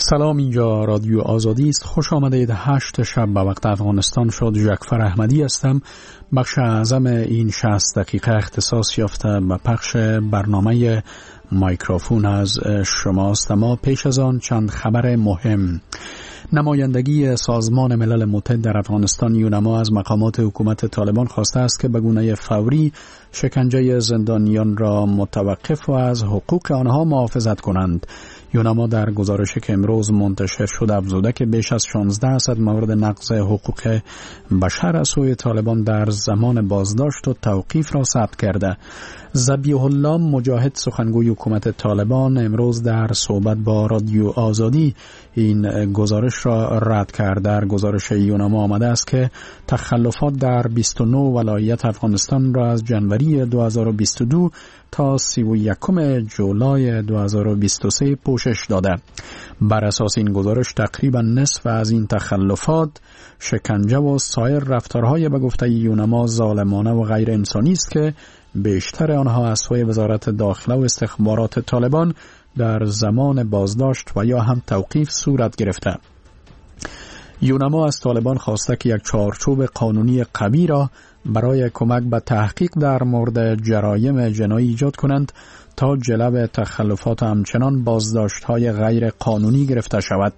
سلام، اینجا رادیو آزادی است. خوش آمدید. 8 شب به وقت افغانستان شد. جعفر احمدی هستم. بخش اعظم این 60 دقیقه اختصاص یافته به پخش برنامه مایکروفون از شماست. اما پیش از آن چند خبر مهم. نمایندگی سازمان ملل متحد در افغانستان یونما از مقامات حکومت طالبان خواسته است که به گونه فوری شکنجه زندانیان را متوقف و از حقوق آنها محافظت کنند. یونما در گزارشی که امروز منتشر شد افزوده که بیش از 1600 مورد نقض حقوق بشر از سوی طالبان در زمان بازداشت و توقیف را ثبت کرده. ذبیح الله مجاهد سخنگوی حکومت طالبان امروز در صحبت با رادیو آزادی این گزارش را رد کرد. در گزارش یونما آمده است که تخلفات در 29 ولایت افغانستان را از جنوری 2022 تا 31 جولای 2023 پوشش داده. بر اساس این گزارش تقریبا نصف از این تخلفات شکنجه و سایر رفتارهای به گفته یونما ظالمانه و غیر انسانی است که بیشتر آنها از سوی وزارت داخله و استخبارات طالبان در زمان بازداشت و یا هم توقیف صورت گرفته. یونما از طالبان خواسته که یک چارچوب قانونی قوی را برای کمک به تحقیق در مورد جرایم جنایی ایجاد کنند تا جلب تخلفات و همچنان بازداشت‌های غیر قانونی گرفته شود.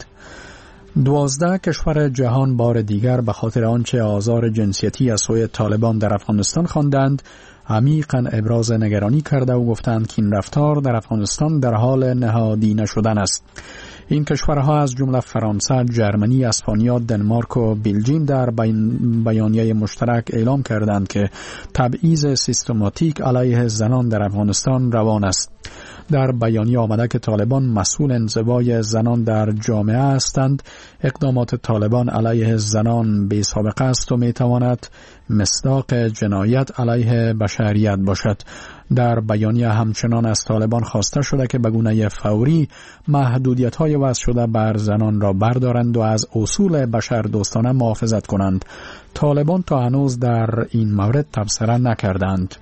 12 کشور جهان بار دیگر به خاطر آنچه آزار جنسیتی از سوی طالبان در افغانستان خواندند عمیقاً ابراز نگرانی کرده و گفتند که این رفتار در افغانستان در حال نهادینه شدن است. این کشورها از جمله فرانسه، ژرمنی، اسپانیا، دنمارک و بلژیم در بیانیه مشترک اعلام کردند که تبعیض سیستماتیک علیه زنان در افغانستان روان است. در بیانیه آمده که طالبان مسئول انزوای زنان در جامعه هستند. اقدامات طالبان علیه زنان بی سابقه است و میتواند مصداق جنایت علیه بشریت باشد. در بیانیه همچنان از طالبان خواسته شده که به گونه فوری محدودیت‌های وضع شده بر زنان را بردارند و از اصول بشردوستانه محافظت کنند. طالبان تا هنوز در این مورد تبصره نکردند.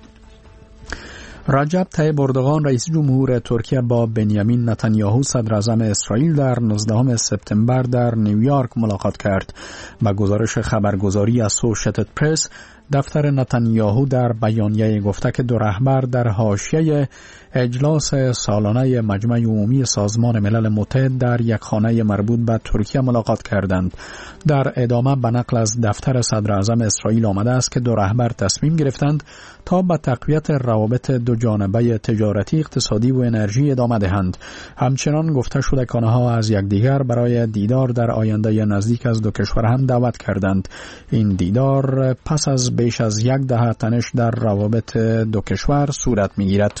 رجب طیب اردوغان رئیس جمهور ترکیه با بنیامین نتانیاهو صدر اعظم اسرائیل در 19 سپتامبر در نیویورک ملاقات کرد. با گزارش خبرگزاری اسوشییتد پرس، دفتر نتانیاهو در بیانیه گفته که دو رهبر در حاشیه اجلاس سالانه مجمع عمومی سازمان ملل متحد در یک خانه مربوط به ترکیه ملاقات کردند. در ادامه به نقل از دفتر صدر اعظم اسرائیل آمده است که دو رهبر تصمیم گرفتند تا به تقویت روابط دو جانبه تجارتی، اقتصادی و انرژی ادامه دهند. همچنان گفته شده که آنها از یکدیگر برای دیدار در آینده نزدیک از دو کشور هم دعوت کردند. این دیدار پس از بیش از یک دهه تنش در روابط دو کشور صورت می‌گیرد.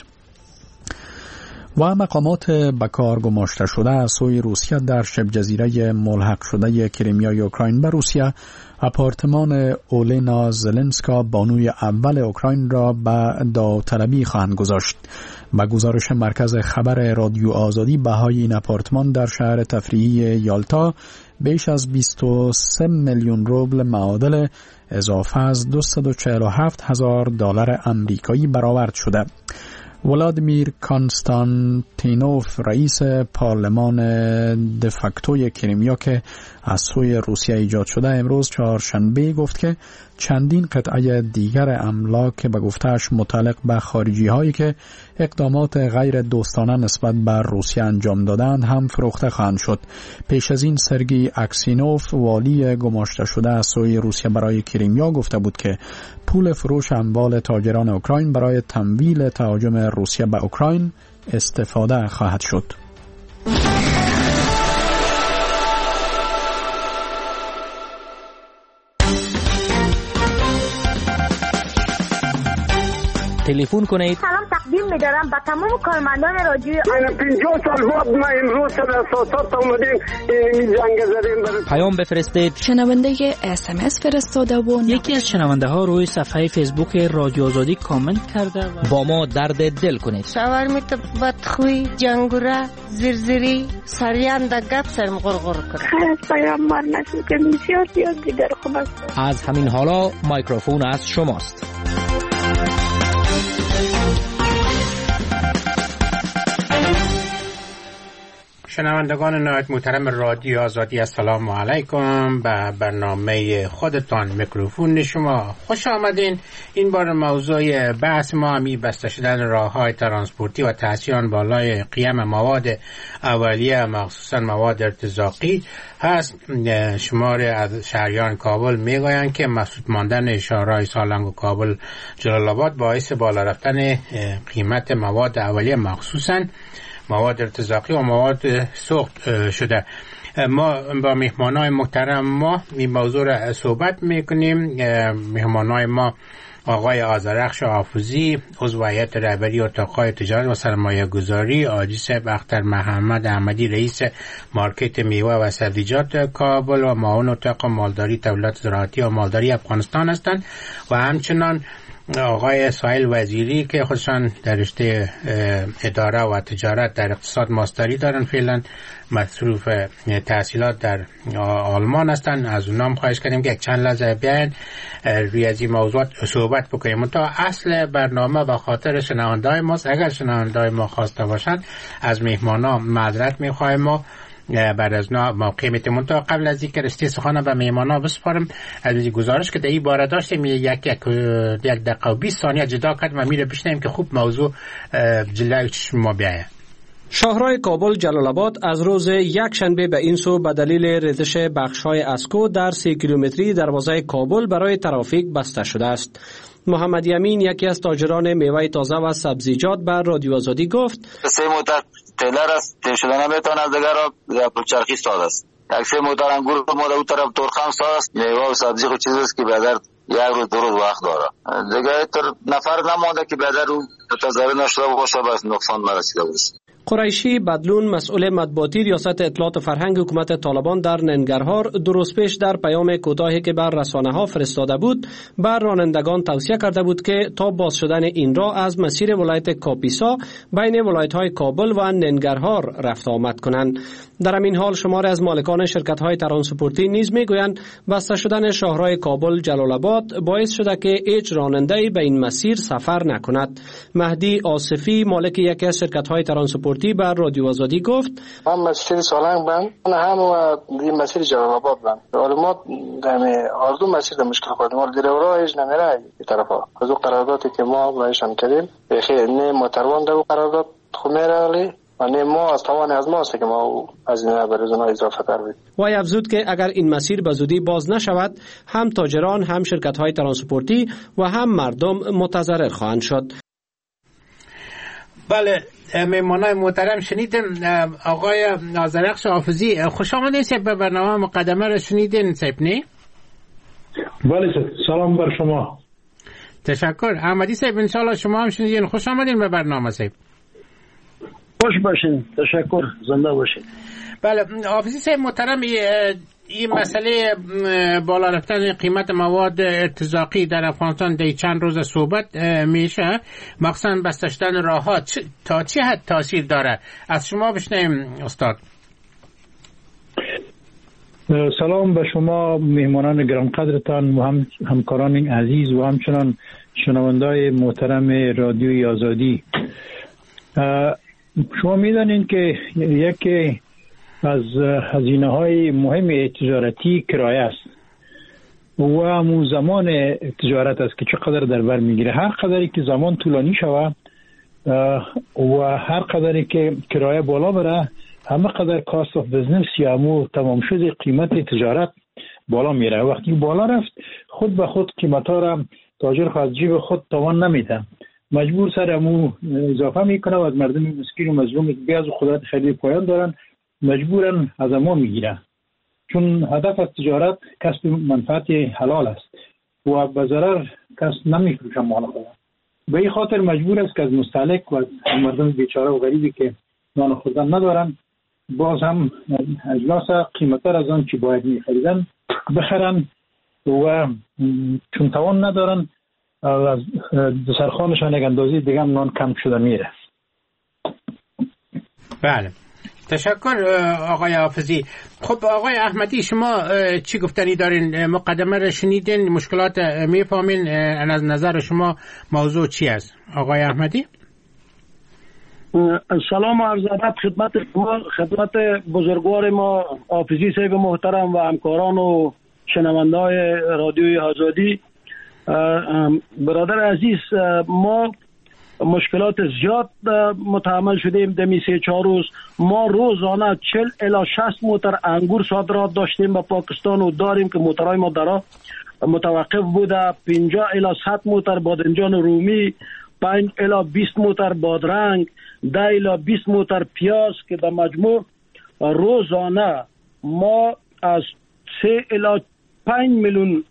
و مقامات به کار گماشته شده از سوی روسیه در شبه جزیره ملحق شده کریمیای اوکراین به روسیه آپارتمان اولینا زلنسکا بانوی اول اوکراین را به داوطلبی خواهند گذاشت. با گزارش مرکز خبر رادیو آزادی بهای این آپارتمان در شهر تفریحی یالتا بیش از 23 میلیون روبل معادل اضافه از $247,000 آمریکایی برآورد شده. ولادیمیر کانستانتینوف رئیس پارلمان دفاکتوی کریمیا که از سوی روسیه ایجاد شده امروز چهارشنبه گفت که چندین قطعه دیگر املاک که به گفتهش متعلق به خارجی هایی که اقدامات غیر دوستانه نسبت به روسیه انجام دادند هم فروخته خواهند شد. پیش از این سرگی اکسینوف والی گماشته شده از سوی روسیه برای کریمیا گفته بود که پول فروش اموال تاجران اوکراین برای تمویل تهاجم روسیه به اوکراین استفاده خواهد شد. تلفن کنید. سلام تقدیم می‌دارم به تمام کارمندان رادیو. من 50 سال بعد ما امروز سر اساسات اومدیم این جنگ زدیم. پیام بفرستید. شنونده SMS فرستاده و یکی از شنونده ها روی صفحه فیسبوک رادیو آزادی کامنت کرده با ما درد دل کنید. شاورمیت بدخوی جنگوره زرزری سریان دا گپ سرم غرغر کنه. پیام مار نشد که بسیار دیگر خوب است. از همین حالا مایکروفون از شماست. شنوندگان نهایت محترم رادیو آزادی، السلام علیکم. به برنامه خودتان میکروفون شما خوش آمدین. این بار موضوع بحث ما همی بسته شدن راه‌های ترانسپورتی و تأثیر آن بالای قیم مواد اولیه مخصوصا مواد ارتزاقی هست. شمار از شهریان کابل میگویند که مسدود ماندن شهرهای سالنگ و کابل جلال آباد باعث بالا رفتن قیمت مواد اولیه مخصوصا مواد ارتزاقی و مواد سوخت شده. ما با مهمانای محترم ما این موضوع را صحبت میکنیم. مهمانای ما آقای آذرخش حافظی، عضو هیئت رهبری اتاق‌های تجارت و سرمایه گذاری، حاجی صاحب اختر محمد احمدی، رئیس مارکت میوه و سبزیجات کابل و معاون اتاق مالداری تولیدات زراعتی و مالداری افغانستان هستند و همچنان آقای سهیل وزیری که خودشان در رشته اداره و تجارت در اقتصاد ماستری دارن، فعلا مصروف تحصیلات در آلمان هستن. از اونام خواهش کردیم که یک چند لحظه بیاین روی از این موضوعات صحبت بکنیم. تا اصل برنامه و خاطر شنونده‌های ماست. اگر شنونده‌های ما خواسته باشن از مهمانا معذرت می‌خوایم. ما بعد از موقع میتونم تا قبل از اینکه رشته سخن به مهمانا بسپارم از گزارش که در این باره داشتیم یک دقیقه و 20 ثانیه جدا کردیم و میره بشنیم که خوب موضوع جلوی شما بیاید. شاهراه کابل جلال آباد از روز یک شنبه به این سو به دلیل ریزش بخش‌های اسکو در 3 کیلومتری دروازه کابل برای ترافیک بسته شده است. محمد یمین، یکی از تاجران میوه تازه و سبزیجات، بر رادیو آزادی گفت: 3 موتر تیلر است، تیم شده نمیتونه از دیگر را پرچرخی ساز است. یک 3 موتر انگور ما در اون طرف ترخم ساز است. میوه و سبزی خود چیزی است که بدر یک روز 2 روز وقت داره. دیگه تر نفر نمونده که بدر رو تضرر نشده باشه بس نقصان نرسیده باشه. قریشی بدلون، مسئول مطبوعاتی ریاست اطلاعات و فرهنگ حکومت طالبان در ننگرهار، 2 روز پیش در پیام کوتاهی که بر رسانه‌ها فرستاده بود بر رانندگان توصیه کرده بود که تا باز شدن این راه از مسیر ولایت کاپیسا بین ولایت‌های کابل و ننگرهار رفت آمد کنند. در همین حال شماری از مالکان شرکت‌های ترانسپورتی نیز می‌گویند بسته شدن شاهراه کابل جلال آباد باعث شده که هیچ راننده‌ای به این مسیر سفر نکند. مهدی آصفی، مالک یکی از شرکت‌های ترانسپورتی، بر رادیو آزادی گفت: من مسیر سالنگ بند هم و این مسیر جلال آباد بند. حالا ما در آردو مسیر در مشکل خودیم. ما دریورا هیچ نمیره این طرفا. از اون قراردادی که ما بایش هم کردیم بخیر نه متروان در قرارداد خمیرالی و نه ما از توان از ماست که ما از این برزونا اضافه کردیم. وای افزود که اگر این مسیر به زودی باز نشود هم تاجران، هم شرکت‌های ترانسپورتی و هم مردم متضرر خواهند شد. بله، مهمانای محترم شنیدیم. آقای آذرخش حافظی، خوش آمدید به برنامه مقدمه را شنیدین صاحب نه؟ بله، سلام بر شما. تشکر. احمدی صاحب انشاءالله شما هم شنیدین. خوش آمدین به برنامه صاحب. خوش باشین. تشکر. زنده باشین. بله، حافظی صاحب محترم، این مسئله بالا رفتن قیمت مواد ارتزاقی در افغانستان در چند روز صحبت میشه، مخصوصا بسته شدن راه‌ها تا چه حد تاثیر داره؟ از شما بشنویم استاد. سلام به شما مهمانان گرانقدرتان و همکاران عزیز و همچنان شنوندای محترم رادیوی آزادی. شما میدانید که یکی از هزینه‌های مهم تجارتی کرایه است و همون زمان تجارت است که چقدر در بر میگیره. هر قدری که زمان طولانی شود و هر قدری که کرایه بالا بره، همه قدر کاست آف بزنس یا همون تمام شده قیمت تجارت بالا میره. وقتی بالا رفت خود به خود قیمت‌ها را تاجر خود جیب خود توان نمیده، مجبور سر همون اضافه میکنه و از مردم مسکین و مظلوم که بیاز خودت خیلی پایان دارن مجبورن از ما میگیرن، چون هدف از تجارت کسب منفعت حلال است و به ضرر کس نمیفروشن مال خود. به این خاطر مجبور است که از مستهلک و مردم بیچاره و غریبی که نان خوردن ندارن باز هم اجلاس قیمت از آن چی باید میخریدن بخرن و چون توان ندارن از دسترخوانشان یک اندازه دیگه هم نان کم شده میره. بله، تشکر آقای حافظی. خب آقای احمدی، شما چی گفتنی دارین؟ مقدمه رو شنیدین، مشکلات میفهمین، از نظر شما موضوع چی است آقای احمدی؟ سلام و عرض ادب خدمت شما، خدمت بزرگوار ما حافظی صاحب محترم و همکاران و شنونده‌های رادیوی آزادی. برادر عزیز، ما مشکلات زیاد متحمل شدیم دمی 3-4 روز. ما روزانه 40 الی 60 موتر انگور صادرات داشتیم به پاکستان و داریم که موترهای ما در متوقف بوده. 50 الی 100 موتر بادنجان رومی، 5 الی 20 موتر بادرنگ، 10 الی 20 موتر پیاز که در مجموع روزانه ما از 3 الی 5 میلیون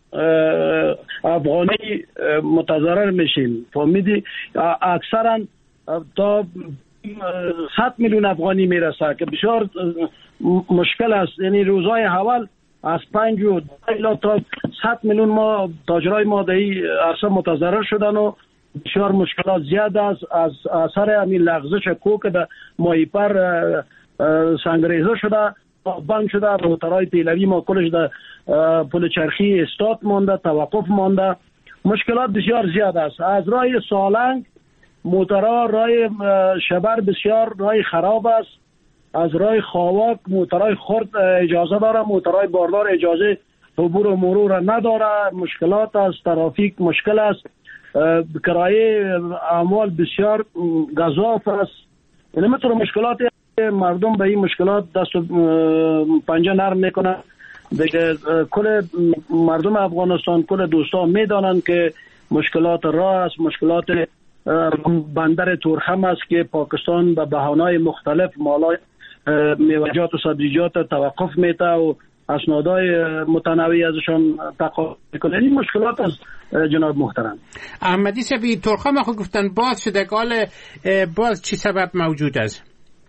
افغانی متضرر میشیم. فهمیدی؟ اکثرا تا 100 میلیون افغانی میرسه که بسیار مشکل است. یعنی روزهای اول از 5 الی تا 100 میلیون ما تاجرای ما در این عرصه متضرر شدن و بسیار مشکلات زیاد است. از اثر همین لغزش کوک در ماهیپر سنگریزه شده، بند شده. موترهای پیلوی ما کلش در پل چرخی استاد مانده، توقف مانده. مشکلات بسیار زیاد است. از راه سالنگ موترها راه شبر بسیار راه خراب است. از راه خواک موترهای خرد اجازه داره، موترهای باردار اجازه عبور و مرور نداره. مشکلات است، ترافیک مشکل است، کرایه اموال بسیار گزاف است. یعنی مثل مشکلات مردم به این مشکلات دست و پنجه نرم میکنن. دیگه کل مردم افغانستان، کل دوستان میدانن که مشکلات راه است، مشکلات بندر تورخم است که پاکستان به بهانه‌های مختلف مالای میوه‌جات و سبزیجات توقف میده و اسنادهای متنوعی ازشان تقاضا میکنه. این مشکلات از جناب محترم احمدی صاحب، تورخم خود گفتن باز شده، قال باز چی سبب موجود است؟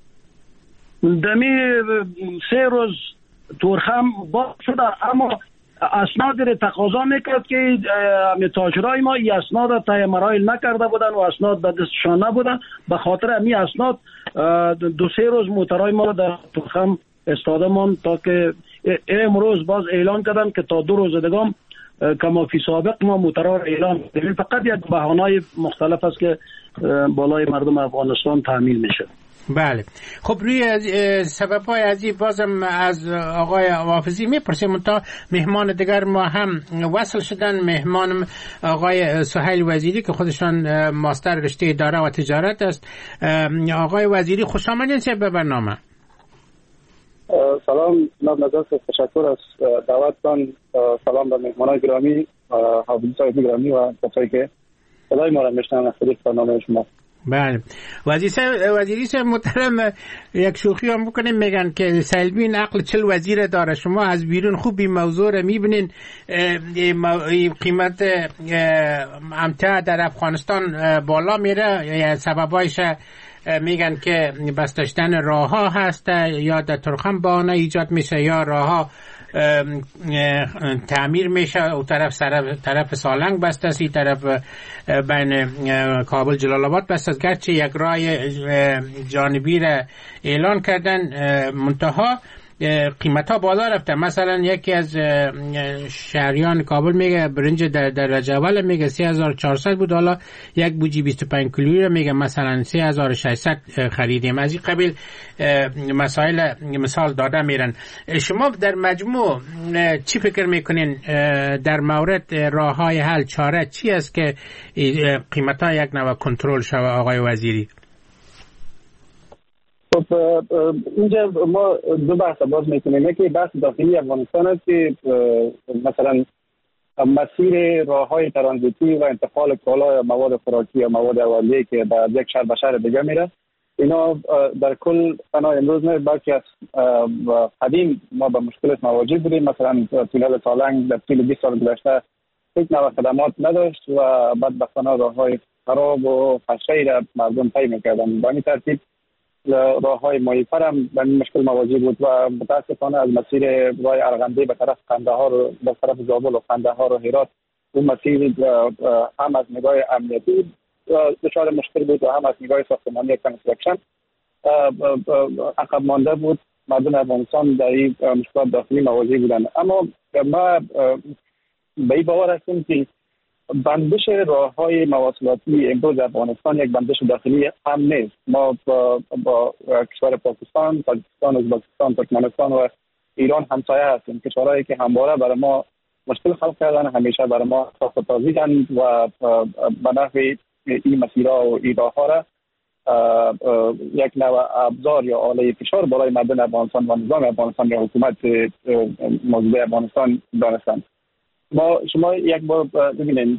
دمی 3 روز تورخم باز شده، اما اسناد را تقاضا میکرد که تاجرای ما این اسناد را طی مراحل نکرده بودن و اسناد به دستشان نبودن. به خاطر همین اسناد 2-3 روز موترای ما در تورخم استاده ماند تا که امروز باز اعلان کردن که تا 2 روز دیگه کما فی سابق ما موترها را اعلان کردیم. فقط یک بهانه‌های مختلف است که بالای مردم افغانستان تحمیل میشه. بله، خب روی سبب‌های عجیب بازم از آقای حافظی میپرسیم. تا مهمان دیگر ما هم وصل شدن. مهمان آقای سهیل وزیری که خودشان ماستر رشته اداره و تجارت است. آقای وزیری خوش آمدین به برنامه. سلام، نظر تشکر از دعوتتان. سلام به مهمانان گرامی، حافظی صاحب گرامی و کسایی که صدای ما را میشنون از طریق برنامه شما. بله، وزیری صاحب محترم، یک شوخی هم بکنیم. میگن که سیلبین عقل 40 وزیر داره. شما از بیرون خوب این موضوع رو میبینین. قیمت امتیاع در افغانستان بالا میره. سببایش میگن که بس داشتن راه ها هست، یا در تورخم بهانه ایجاد میشه، یا راه ها تعمیر میشه. او طرف سالنگ بسته است، این طرف بین کابل جلال آباد بسته است. گرچه یک راه جانبی را اعلان کردن، منتها قیمت ها بالا رفته. مثلا یکی از شهریان کابل میگه برنج در رجاول میگه 3400 بود، حالا یک بوجی 25 کیلویی رو میگه مثلا 3600 خریدیم. از این قبیل مسائل مثال داده میرن. شما در مجموع چی فکر میکنین در مورد راه های حل، چاره چی است که قیمت ها یک نوع کنترل شود آقای وزیری؟ خب اینجا ما دو بحث باز میکنیم. یکی بحث داخلی افغانستان است که مثلا مسیر راههای ترانزیتی و انتقال کالا یا مواد خوراکی یا مواد اولیه که در یک شهر به شهر دیگه میره، اینا در کل تنها امروز نه بلکه از قدیم ما به مشکلات مواجه بودیم. مثلا تونل سالنگ در طول 20 سال گذشته هیچ نوع خدمات نداشت و بدبختانه راههای خراب و خشکی را مردم طی میکردن. به این ترتیب راههای ماهیپر هم به این مشکل مواجه بود و متاسفانه از مسیر راه ارغنده به طرف قندهار و به طرف زابل و قندهار و هرات، اون مسیر هم از نگاه امنیتی دچار مشکل بود و هم از نگاه ساختمانی کنسترکشن عقب مانده بود. مردم افغانستان در این مشکلات داخلی مواجه بودند. اما ما به این باور هستیم که بندش راه‌های مواصلاتی امروز افغانستان یک بندش داخلی هم نیست. ما با کشور پاکستان، تاجیکستان، ازبکستان، ترکمنستان و ایران همسایه هستیم. کشورهایی که همواره برای ما مشکل خلق کردن، همیشه برای ما ساخت‌سازیدن و به نحوی این مسیرها و این راه‌ها را یک نوع ابزار یا آله فشار برای مردم افغانستان و نظام افغانستان یا حکومت موجود افغانستان دانستند. شما یک بار ببینید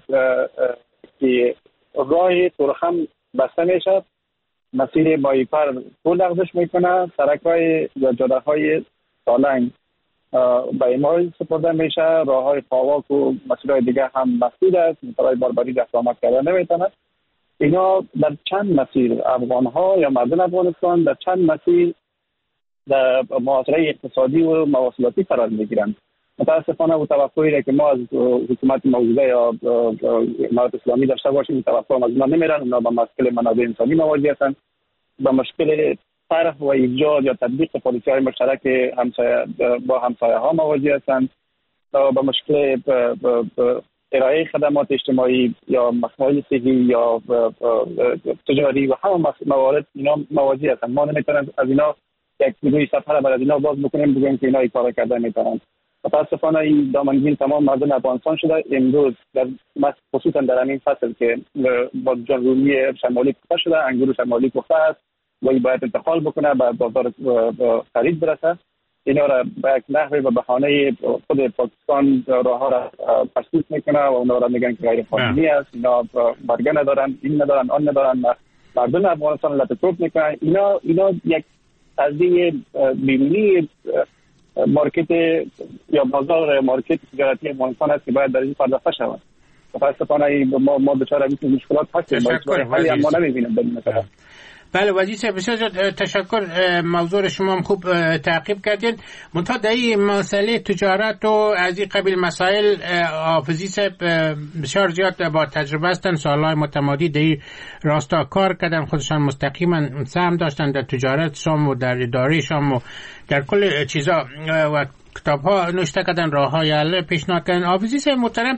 که راه تورخم بسته میشه، مسیر مایپر پول لغزش میکنه، سرک‌های یا جاده‌های سالنگ به اعمال سپرده میشه، راه‌های پاواک و مسیرهای دیگه هم مسدود است، برای باربری رفت آمد کردن نمیتونه. اینا در چند مسیر افغان‌ها یا مردم افغانستان در چند مسیر در معاصره اقتصادی و مواصلاتی قرار میگیرند. متاسفانه و توقعی که ما از حکومت موجوده یا امارات اسلامی داشته باشیم توقع از اونا نمیرن. اونا با مشکل منابع انسانی مواجه هستند، با مشکل طرح و ایجاد یا تطبیق پالیسی‌های مشترک با همسایه ها مواجه هستند، با مشکل ارائه خدمات اجتماعی یا مسائل صحی یا تجاری و همه موارد اینا مواجه هستند. ما نمیتونیم از اینا یک روی سفر برای اینا باز بکنیم بگیم که اینا این کارا کردن میتونن. متاسفانه این دامنگیر تمام مردم افغانستان شده. امروز در خصوصا در این فصل که با جنرومی شمالی پخته شده، انگور شمالی پخته است و این باید انتقال بکنه به بازار خرید برسه. اینا را به یک نحوی و بهانه خود پاکستان راه‌ها را پرسوت میکنه و اونا را میگن که غیر قانونی است. اینا برگه ندارن، این ندارن، آن ندارن. مردم افغانستان لطف‌طلب میکنن. اینا یک قضیه بیرونی مارکت یا بازار مارکت تجارتی افغانستان است که باید در این پرداخته شود. متاسفانه ما دچار این مشکلات هستیم. ولی ما نمی‌بینیم این مثلا. بله وزیر صاحب بسیار تشکر. موضوع شما هم خوب تعقیب کردین. منتها در این مسئله تجارت و از این قبیل مسائل حافظی صاحب بسیار زیاد با تجربه هستن، سالهای متمادی در این راستا کار کردن، خودشان مستقیما سهم داشتن در تجارت شام و در اداره شام و در کل چیزا و کتاب ها نوشته کردن، راه های حل پیشنهاد کردن. حافظی صاحب محترم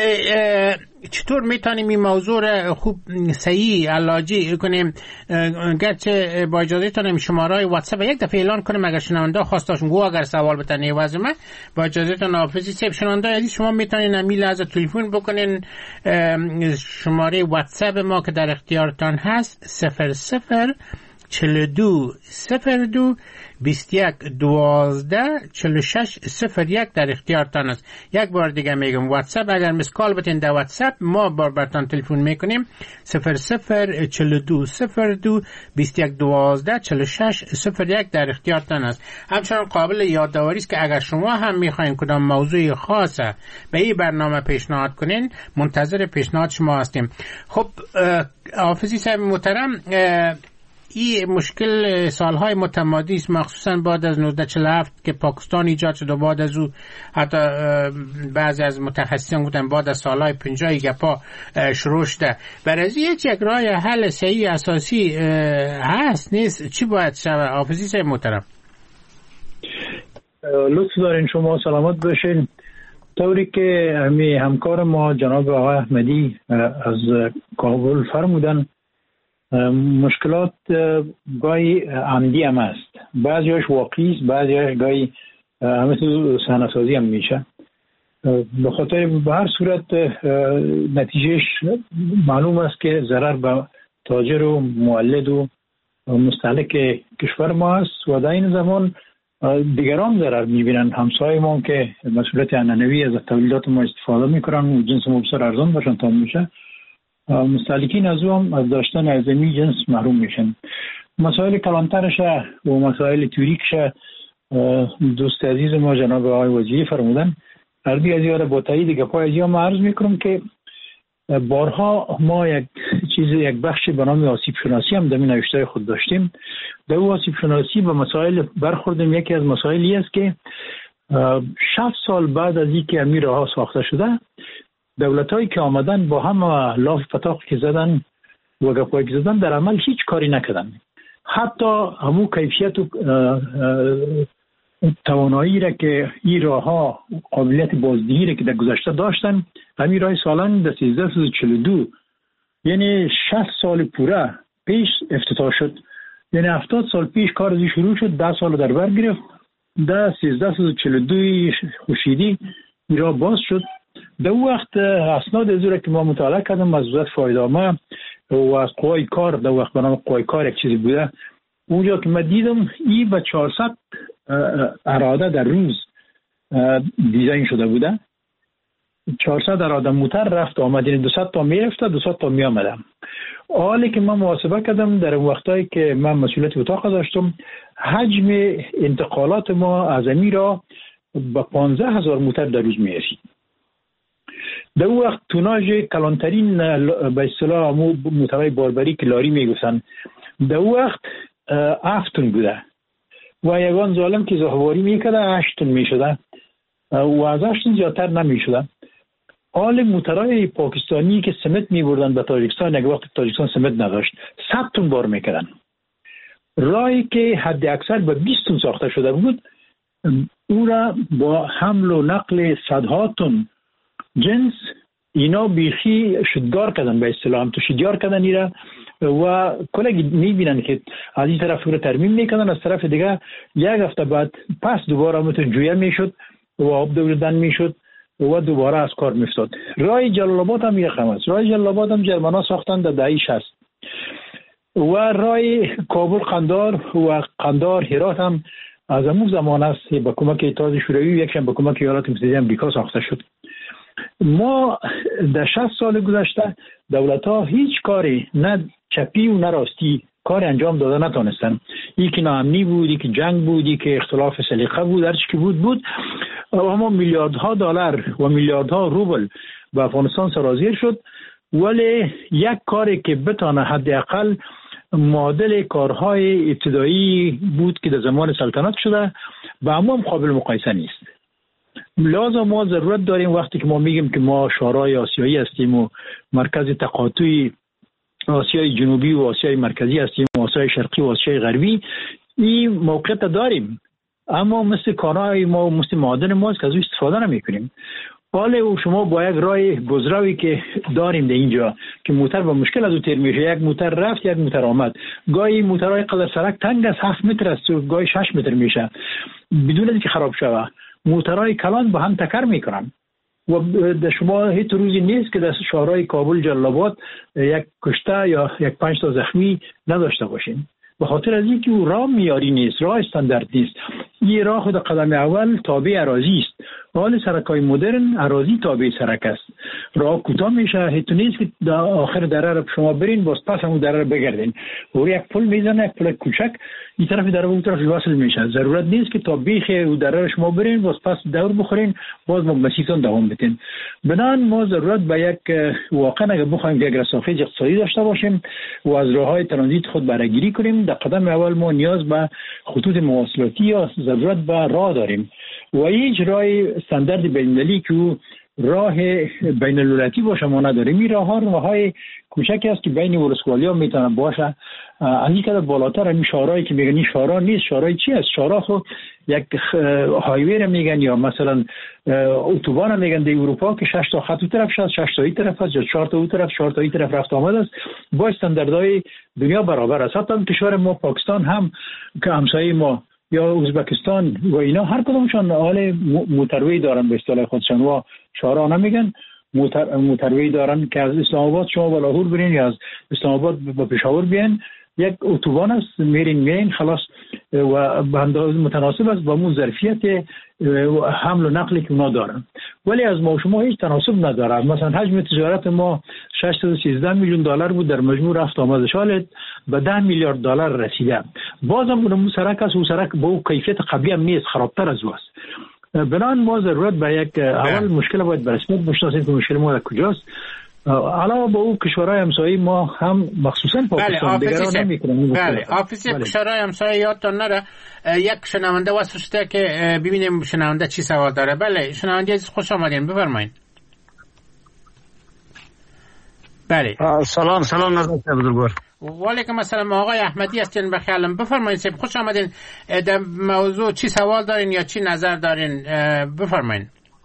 چطور میتونیم این موضوع را خوب صحیح علاجی کنیم؟ گرچه با اجازهتون شماره واتساپ یک دفعه اعلان کنیم اگر شنونده خواستاشون گو اگر سوال بتن ایواز من با اجازهتون حافظی صاحب شنونده عزیز شما میتونین امیل از تلفن بکنین. شماره واتساپ ما که در اختیارتان هست 00 42 02 21 12 46 01 در اختیارتان است. یک بار دیگه میگم واتساپ اگر مسکال بتین در واتساپ ما براتون تلفن میکنیم 00 42 02 21 12 46 01 در اختیارتان است. همچنان قابل یادآوری است که اگر شما هم میخواین کدام موضوع خاصه به این برنامه پیشنهاد کنین منتظر پیشنهاد شما هستیم. خب حافظی صاحب محترم این مشکل سالهای متمادی است، مخصوصا بعد از 1947 که پاکستان ایجاد شد و بعد از او حتی بعضی از متخصصان گفتن بعد از سالهای 50 گپا شروع شده. برای یک راه حل صحیح اساسی هست نیست؟ چی باید شود حافظی صاحب محترم؟ لطف دارین شما سلامت باشین. طوری که همکار ما جناب آقای احمدی از کابل فرمودن مشکلات گاهی عمدی هم است، بعضیش واقعی است، بعضیش گاهی مثل صحنه‌سازی هم میشه. به خاطر به هر صورت نتیجهش معلوم است که ضرر به تاجر و مولد و مستهلک کشور ما است و در این زمان دیگران ضرر میبینن. همسایه ما که مسئولیت عنعنوی از تولیدات ما استفاده میکنن و جنس ما بسیار ارزان باشن تا میشه، مستهلکین از او هم از داشتن اعظمی جنس محروم میشن. مسائل کلانترش و مسائل توریکش دوست عزیز ما جناب آقای وزیری فرمودن. اردی از یاد با تایید گپای از یا ما عرض میکنم که بارها ما یک بخش به نام آسیب شناسی هم در نوشته خود داشتیم. در او آسیب شناسی به مسائل برخوردیم. یکی از مسائلی است که 60 سال بعد از اینکه امیر ها ساخته شده، دولت‌هایی که آمدن با هم لاف پتاق که زدن و گپایی که زدن در عمل هیچ کاری نکردن. حتی همون کیفیت و توانایی را که این راه ها قابلیت بازدهی را که در گذشته داشتن، همین راه سالن در 1342 یعنی 60 سال پوره پیش افتتاح شد. یعنی 70 سال پیش کار ازی شروع شد، 10 سال در بر گرفت. در 1342 خورشیدی این راه باز شد. در وقت اسناد از را که ما مطالعه کردم از وزارت فایده‌نامه و از قوای کار، در وقت به نام قوای کار یک چیزی بوده، اونجا که من دیدم این به 400 اراده در روز دیزاین شده بوده. 400 اراده موتر رفت آمد، یعنی 200 تا میرفت 200 تا می آمدم. حالی که من محاسبه کردم در وقتایی که من مسئولیت اتاق داشتم، حجم انتقالات ما از امی را به 15,000 موتر در روز می رسید. در وقت توناژ کلانترین به اصطلاح موترهای باربری که لاری می گفتن در وقت 7 تن بوده و یگان ظالم که زهواری می کرده 8 تن می شده و از 8 تن زیادتر نمی شده. حال موترهای پاکستانی که سمت می بردن به تاجیکستان، یک وقت تاجیکستان سمت نداشت، 100 تن بار می کردن. راهی که حد اکثر به 20 تن ساخته شده بود، او را با حمل و نقل صدها تن جنس اینا بیخی شدگار کردن، به اصطلاح هم تو شدگار کردن ایرا و کلگی میبینن که از این طرف رو ترمیم میکنن، از طرف دیگه یک هفته بعد پس دوباره همتون جویه میشد و آب دوردن میشد و دوباره از کار میفتاد. راه جلال آباد هم یک رقم است. راه جلال آباد هم جرمنا ساختن در دهه 60 و راه کابل قندار و قندار هرات هم از همون زمان است با کمک اتحاد شوروی و یکشم با کمک ایالات متحده آمریکا ساخته شد. ما در 60 سال گذشته دولت ها هیچ کاری نه چپی و نه راستی کار انجام داده نتونستن. یکی ناامنی بود، یکی جنگ بود، یکی اختلاف سلیقه بود، هر چی که بود اما میلیاردها دلار و میلیاردها روبل به افغانستان سرازیر شد، ولی یک کاری که بتونه حداقل معادل کارهای ابتدایی بود که در زمان سلطنت شده با هم قابل مقایسه نیست. لازم ما ضرورت داریم وقتی که ما میگیم که ما شورای آسیایی هستیم و مرکز تقاطع آسیای جنوبی و آسیای مرکزی هستیم و آسیای شرقی و آسیای غربی، این موقعیت داریم اما مثل کانای ما و مثل معادن ما است که از او استفاده نمیکنیم. حالا شما با یک راه گذراوی که داریم در اینجا که موتر با مشکل از او تیر میشه، یک موتر رفت یک موتر آمد، گاهی موترهای قدر سرک تنگ از 7 متر است و گاهی 6 متر میشه بدون اینکه خراب شوه. موترهای کلان با هم تکر میکنن و در شما هیچ روزی نیست که در شهرهای کابل جلال آباد یک کشته یا یک 5 تا زخمی نداشته باشین، به خاطر از اینکه او راه معیاری نیست، راه استاندارد نیست. این راه خود قدم اول تابع اراضی است. حال سرکای مدرن اراضی تابع سرک است. راه کوتاه میشه، هیچ نیست که در آخر دره رو شما برین باز پس همون دره رو بگردین و یک پل میزنه، یک پل کوچک این طرف دره به اون طرف وصل میشه. ضرورت نیست که تا بیخ او دره رو شما برین باز پس دور بخورین باز مسیرتون دوام بدین. بنان ما ضرورت به یک واقعا اگه بخوایم یک رساخیز اقتصادی داشته باشیم و از راههای ترانزیت خود برگیری کنیم، در قدم اول ما نیاز به خطوط مواصلاتی یا ضرورت به راه داریم و هیچ راه استاندارد بین‌المللی که راه بین‌الدولتی باشه ما نداریم. این راه‌های کوچکی است که بین ولسوالی‌ها میتونه باشه. از این که بالاتر همین شهرهایی که میگن این شهرها نیست، شهرهای چی است؟ شهرها خود یک هایوی رو میگن یا مثلا اتوبان رو میگن در اروپا که 6 تا خط طرف شد، 6 تا این طرف است یا 4 تا اون طرف، 4 تا این طرف رفت آمد است، با استانداردهای دنیا برابر است. حتی کشور ما پاکستان هم که همسایه ما یا ازبکستان و اینا هر کدومشان حال موتروی دارن به اصطلاح خودشان و شهرها نمیگن، موتروی دارن که از اسلام آباد شما به لاهور برین یا از اسلام آباد به پشاور بیاین، یک اتوبان است میرین خلاص و به اندازه متناسب است با اون ظرفیت حمل و نقلی که اونا دارن، ولی از ما شما هیچ تناسب نداره. مثلا حجم تجارت ما 613 میلیون دلار بود، در مجموع رفت آمد شالت به 10 میلیارد دلار رسیده. بازم اون سرک است و سرک با اون کیفیت قبلی هم نیست، خرابتر از او است. بنان ما ضرورت به یک اول مشکل باید برسیم بشناسیم که مشکل ما کجاست. علاوه با او کشورهای همسایه ما هم مخصوصا پاکستان دیگران نمی‌کنن. بله آفیس کشورهای همسایه یادتون نره. یک شنونده واسطه که ببینیم شنونده چی سوال داره. بله شنونده عزیز خوش آمدین، بفرمایید. بله سلام نظر بزرگوار. ولی که مثلا آقای احمدی هستین بخیالم بفرمایید. خوش آمدین. در موضوع چی سوال دارین یا چی نظر دارین بفرمایید.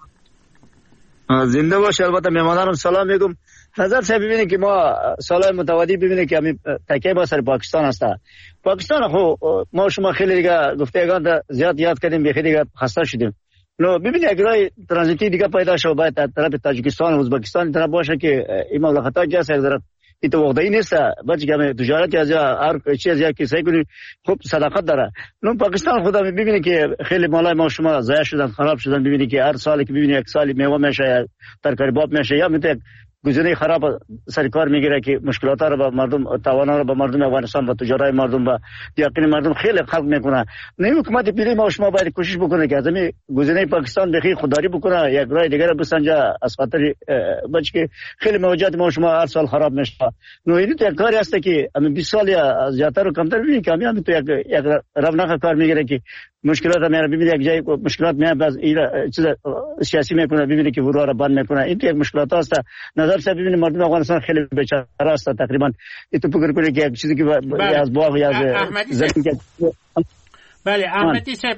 زنده باش. البته میهمانانم سلام میگم. نظر صاحب ببینید که ما سالهای متعددی ببینید که همین تکیه با سر پاکستان هست. پاکستان خو ما شما خیلی دیگه گفتگان زیاد یاد کردیم، به خیلی دیگه خسته شدیم. نو ببینید اگر ترانزیتی دیگه پیدا شه باید از طرف تاجیکستان و ازبکستان طرف باشه که این مملکت‌ها جاست در این تو وقتی نیست بچه که تجارت از هر چیز یا کسی کنی خوب صداقت داره. نو پاکستان خدا ببینید که خیلی مالای ما شما ضایع شدن، خراب شدن. ببینید که هر سالی که ببینید یک سالی میوه میشه یا ترکاری باب میشه یا میته گزینه خراب سرکار میگیره که مشکلات رو به مردم، توانا رو به مردم افغانستان و تجارت مردم و یقین مردم خیلی خلق میکنه. نه حکومت پیری ما شما باید کوشش بکنه که از این گزینه پاکستان بخی خودداری بکنه، یک راه دیگه رو بسنجه از خاطر بچ که خیلی موجات ما شما هر سال خراب میشه. نو این تو یک کاری است که همین 20 سال یا زیاتر رو کمتر ببینید که همین تو یک رونق کار میگیره که مشکلات میاره. ببینید یک جای مشکلات میاد باز چیز سیاسی میکنه، ببینید که ورا رو بند میکنه. این تو یک مشکلات است. نظر صاحب ببینید مردم افغانستان خیلی بیچاره است تقریبا. این تو فکر کنید که یک چیزی که از باغ یا از زمین. بله احمدی صاحب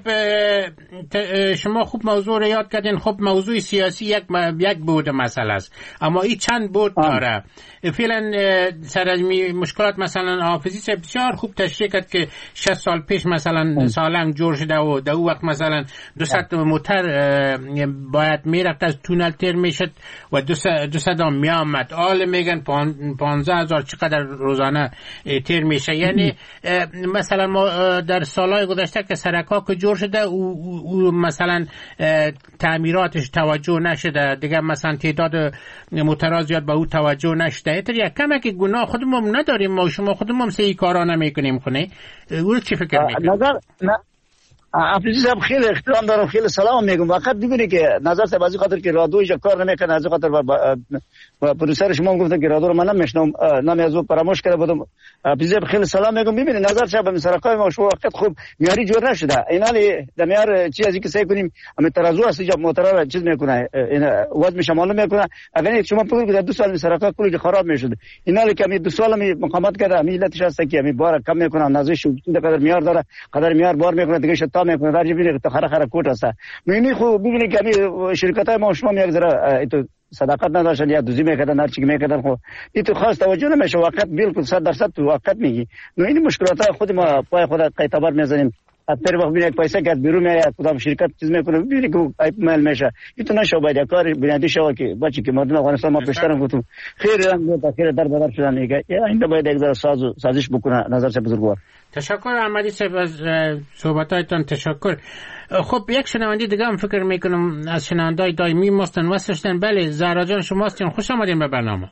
شما خوب موضوع رو یاد کردین. خب موضوع سیاسی یک بود مسئله است، اما این چند بود داره. فعلا سر مشکلات مثلا حافظی صاحب بسیار خوب تشریح کرد که 60 سال پیش مثلا سالنگ جور شده و در اون وقت مثلا 200 موتر باید میرفت از تونل تیر میشد و 200 هم میامد. آل میگن 15,000 چقدر روزانه تیر میشه. یعنی مثلا ما در سالهای گذشته که سرکا که جور شده او مثلا تعمیراتش توجه نشده دیگه، مثلا تعداد موترها زیاد به او توجه نشده. ایتر یک کمه که گناه خودمون نداریم، ما شما خودمون سه کارا نمیکنیم خونه. او چی فکر میکنید؟ افریدی صاحب خیلی احترام دارم، خیلی سلام میگم. فقط ببینید که نظر صاحب از خاطر که رادیو ایجا کار نمیکنه، از خاطر با پروسر شما گفتن که رادیو رو من نمیشنم، نمی از او فراموش کرده بودم. افریدی صاحب خیلی سلام میگم. ببینید نظر صاحب من سرکای ما شما وقت خوب میاری جور نشده. اینالی دمیار چیزی که سعی کنیم همین ترازو است جا موتورا چیز میکنه، این وزن میشه معلوم میکنه. اگر شما بگید که 2 سال سرکا کلی خراب میشد، اینالی که می 2 سال می مقاومت کرده، ملتش هست که می بار کم میکنه، نازش قدر میار داره، قدر میار بار میکنه دیگه شتا میکنه. در ببینید تو خره کوت است. میبینی خوب ببینید که شرکت‌های ما شما یک ذره تو صداقت نداشتن یا دوزی میکردن، هر چی میکردن. خب این تو خاص توجه نمیشه. وقت بالکل 100% تو وقت میگی. نو این مشکلات خود ما پای خود قیتبر میزنیم. هر وقت ببینید پیسه که بیرون میاد کدام شرکت چیز میکنه، ببینید که ایمیل میشه. این تو نشه باید کار بنیادی شو که بچی که مردم افغانستان ما پیشترم گفتم خیر هم خیر در بدر شدن دیگه. این باید یک ذره سازش بکنه. نظر چه بزرگوار. تشکر احمدی صاحب از صحبتایتان. تشکر. خب یک شنونده دیگه هم فکر میکنم از شنوندای دائمی ماستن وصلشتن. بله زهرا جان شما هستین، خوش آمدین به برنامه.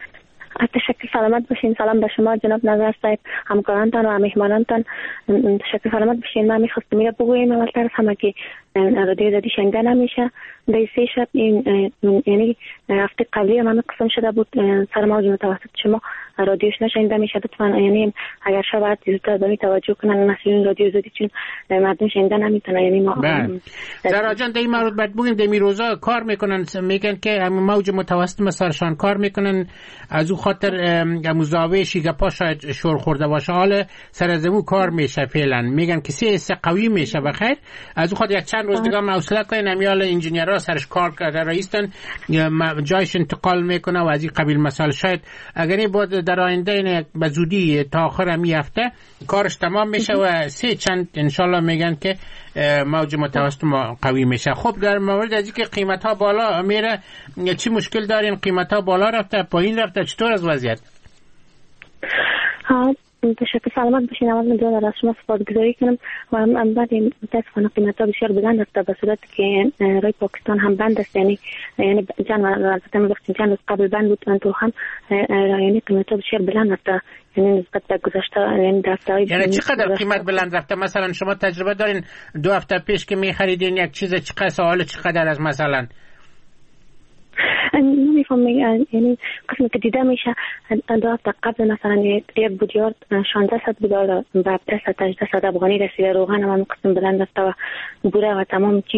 تشکر، سلامت باشین. سلام به شما جناب نظر صاحب، همکارانتان و مهمانانتان. تشکر، سلامت باشین. من میخواستم بگویم اولتر از همه که رادیو زدی شنیده نمیشه. در 3 شب یعنی هفته قبلی من قسم شده بود سر موج متوسط شما رادیوش نشنیده میشه. لطفا یعنی اگر شاید زودتر به توجه کنن مسئولین رادیو زدی، چون مردم شنیده نمیتونن. یعنی ما زهرا جان در این مورد بعد بگیم در این روزا کار میکنن، میگن که موج متوسط مسارشان کار میکنن، از او خاطر مزاوی شیگپا شاید شور خورده باشه. حالا سر از او کار میشه فعلا، میگن که سی قوی میشه. بخیر از او خاطر یک چند روز دیگه حوصله کنین. امیال انجینیرها سرش کار کرده رئیسن جایش انتقال میکنه و از این قبیل مسائل. شاید اگر این بود در آینده به زودی تا آخر می هفته کارش تمام میشه و 3 چند انشالله میگن که موج متوسط قوی میشه. خب در مورد از اینکه قیمت ها بالا میره چی مشکل دارین؟ قیمت ها بالا رفته پایین رفته، چطور از وضعیت؟ تشکر، سلامت باشین. اول من از شما سپاسگزاری کنم و بعد متاسفانه قیمت‌ها بسیار بلند است به صورت که رای پاکستان هم بند است. یعنی جان البته من وقتی جان قبل بند بود من تو هم یعنی قیمت‌ها بسیار بلند است. یعنی نسبت به گذشته یعنی دفترهای یعنی چقدر قیمت بلند رفته؟ مثلا شما تجربه دارین 2 هفته پیش که می‌خریدین یک چیز چقدر سوال چقدر از مثلا نمیفهم یعنی قسمی که دیده میشه 2 هفته قبل مثلا یک بودیارد 1600 بود و 1800 افغانی رسیده. روغن هم قسم بلند است و بوره و تمام چیز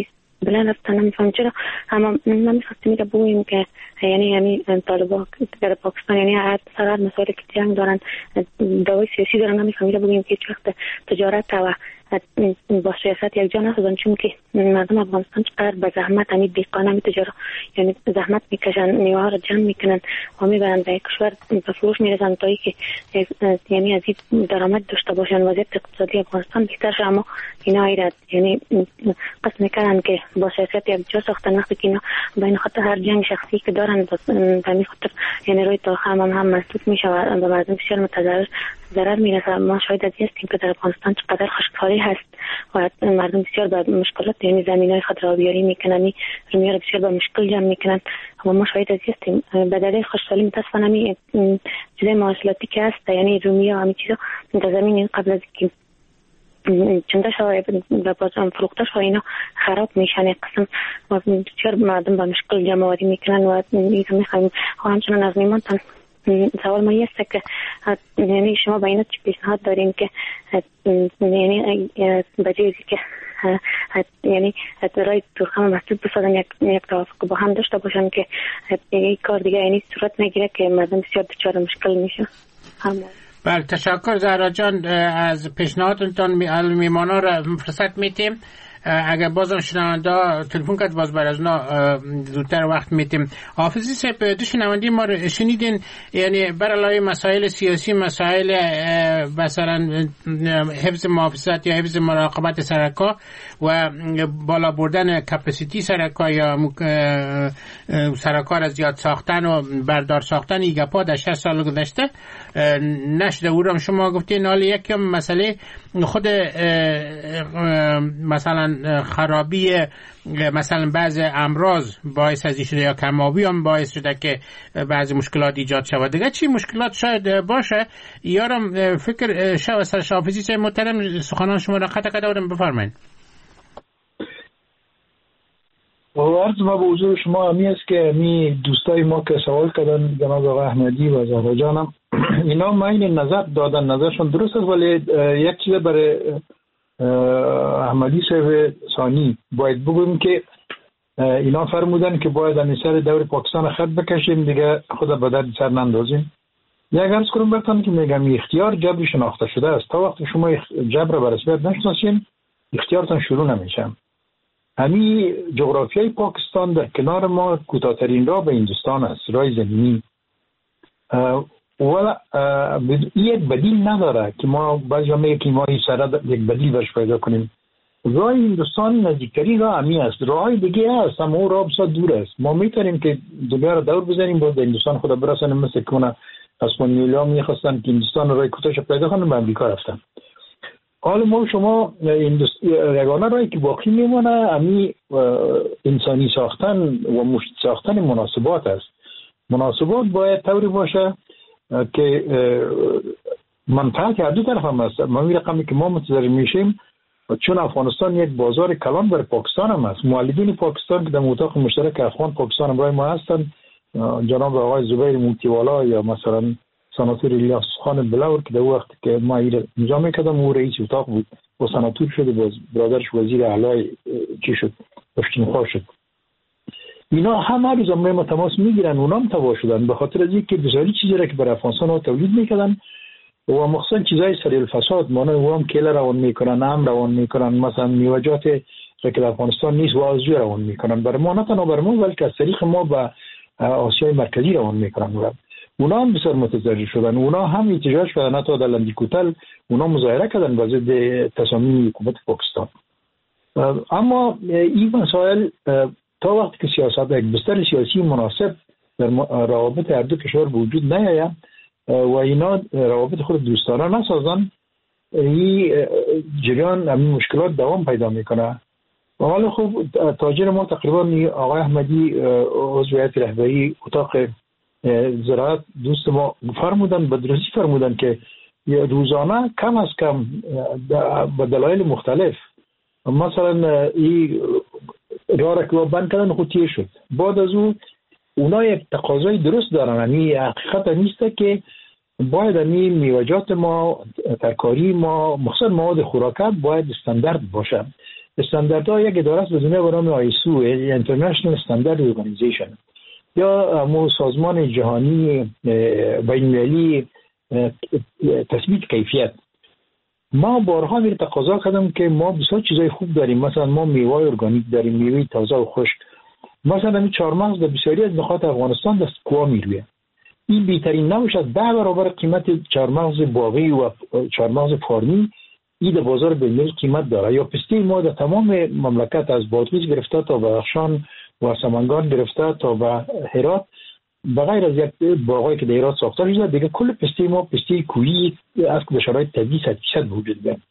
بلند رفتن نمیفهم چرا. اما من میخواستم که بگویم که یعنی طالبان در پاکستان یعنی هر مسائلی که جنگ دارن دعوای سیاسی دارن، نمیفهمیده بگویم که وقت تجارت و با سیاست یک جا نشدن، چون که مردم افغانستان چقدر به زحمت همین دیقان تجارت یعنی زحمت میکشن، نیوه ها را جمع میکنن و میبرن به کشور به فروش میرسن تا که یعنی از این درآمد داشته باشن، وضعیت اقتصادی افغانستان بهتر شه. اما اینا ایراد یعنی قصد میکنن که با سیاست یک جا ساختن، وقتی که اینا بین خاطر هر جنگ شخصی که دارن به همین خاطر یعنی روی تا هم مسدود میشه و به مردم بسیار متضرر ضرر میرسه. ما شاید از هستیم که در افغانستان چقدر خشکسالی هست و مردم بسیار به مشکلات یعنی زمینای خود را آبیاری میکنن، رومیار بسیار به مشکل جمع میکنن و ما شاید از هستیم. به دلیل خشکسالی متاسفانه همین چیزای مواصلاتی که هست یعنی رومیا همین چیزا در زمین قبل از که چنده شوه به بازم فروخته شوه اینا خراب میشن یک قسم و بسیار مردم به مشکل جمع آوری میکنن و اینا میخوایم همچنان از میمانتن. سوال ما است که یعنی شما با اینا چی پیشنهاد دارین که یعنی بجای که یعنی رای تورخم مسدود بسازن یک توافق با هم داشته باشن که این کار دیگه یعنی صورت نگیره که مردم بسیار دچار مشکل میشه. بله تشکر زهرا جان از پیشنهادتون. میمانا را فرصت میتیم اگر بازم شنونده تلفن کرد باز بر از اونا زودتر وقت میتیم. حافظی صاحب دو شنوندی ما رو شنیدین، یعنی برای مسائل سیاسی، مسائل مثلا حفظ محافظت یا حفظ مراقبت سرکا و بالا بردن کپاسیتی سرکا یا سرکا را زیاد ساختن و بردار ساختن ایگپا در 60 سال گذشته نشده. او را شما گفتین حالا یکی مسئله خود مثلا خرابی مثلا بعض امراض باعث از شده یا کمابی هم باعث شده که بعضی مشکلات ایجاد شود. دیگه چی مشکلات شاید باشه؟ یارم فکر حافظی صاحب محترم سخنان شما را قطع کردم، بفرمایید. عرض ما به حضور شما همی است که می دوستای ما که سوال کردن جناب آقای احمدی و زهرا جانم اینا مایل نظر دادن، نظرشون درست است، ولی یک چیز برای احمدی صاحب ثانی باید بگویم که اینا فرمودن که باید از سر دور پاکستان خط بکشیم دیگه خود به درد سر نندازیم. یک عرض کنم برتان که میگم اختیار جبری شناخته شده است. تا وقتی شما جبر به رسمیت نشناسین اختیارتان شروع نمیشه. همین جغرافیای پاکستان در کنار ما کوتاه‌ترین راه به هندوستان است، راه زمینی، و یک بدیل نداره که ما بعضی میگه که ما این سره یک بدیل برش پیدا کنیم. راه هندوستان نزدیکترین راه همی است، راه دیگه هست اما اون راه بسیار دور است. ما میتونیم که دنیا رو دور بزنیم باز به هندوستان خود برسانیم، مثل که اسپانیولا میخواستن که هندوستان راه کوتاهش پیدا کنن به امریکا رفتن. حالا ما شما یگانه راهی که باقی میمونه همین انسانی ساختن و مشت ساختن مناسبات است. مناسبات باید طوری باشه که منفعت هر دو طرف هم است. ما می رقمی که ما متضرر میشیم چون افغانستان یک بازار کلان برای پاکستان هم است. مولدین پاکستان که در اتاق مشترک افغان پاکستان هم برای ما هستن، جناب آقای زبیر موتیوالا یا مثلا سناتور الیاس خان بلور که در وقت که ما اینجا میکردم او رئیس اتاق بود و سناتور شد، باز برادرش وزیر اعلی چی شد، پشتونخوا شد. اینا همه روز ما تماس میگیرن، اونا هم تباه شدن به خاطر از اینکه بسیاری چیزی را که برای افغانستان ها تولید میکردن و مخصوصا چیزای سریع الفساد مانند او هم کیله روان میکنن، هم روان میکنن، مثلا میوجات که در افغانستان نیست و آزجو روان میکنن. برای ما نه تنها برای ما بلکه از طریق ما به آسیای مرکزی روان میکنن. اونا هم بسیار متضرر شدن. اونا هم احتجاج کردن، حتی در لندیکوتل اونا مظاهره کردن با ضد تصامیم حکومت پاکستان. اما این مسائل تا وقتی که سیاست یک بستر سیاسی مناسب در روابط هر دو کشور وجود نیاید و اینا روابط خود دوستانه نسازن، این جریان همین مشکلات دوام پیدا میکنه. و حالا خوب تاجر ما تقریبا آقای احمدی عضو هیئت رهبری اتاق زراعت دوست ما فرمودن، به درستی فرمودن که روزانه کم از کم به دلایل مختلف مثلا این راه که بند کردن خودیه شد. بعد از اون اونا یک تقاضای درست دارن، یعنی حقیقت نیست که باید این میوجات ما، ترکاری ما، مخصوصا مواد خوراکت باید استاندارد باشه. استانداردها یک اداره است به دنیا به نام آیسو، International Standard Organization، یا مو سازمان جهانی بین‌المللی تثبیت کیفیت. ما بارها میره تقاضا کردم که ما بسیار چیزای خوب داریم، مثلا ما میوه ارگانیک داریم، میوه تازه و خشک. مثلا این چهارمغز در بسیاری از نقاط افغانستان دست کوا میروه. این بهترین نوش از 10 برابر قیمت چهارمغز باغی و چهارمغز فارمی این در بازار بین‌المللی قیمت داره. یا پسته ما در تمام مملکت از بادغیس گرفته تا بدخشان و سمنگان گرفته تا به هرات، بغیر از یک باغایی که در هرات ساخته شده، دیگه کل پسته ما پسته کوهی است که به شرایط طبیعی 100% وجود داره.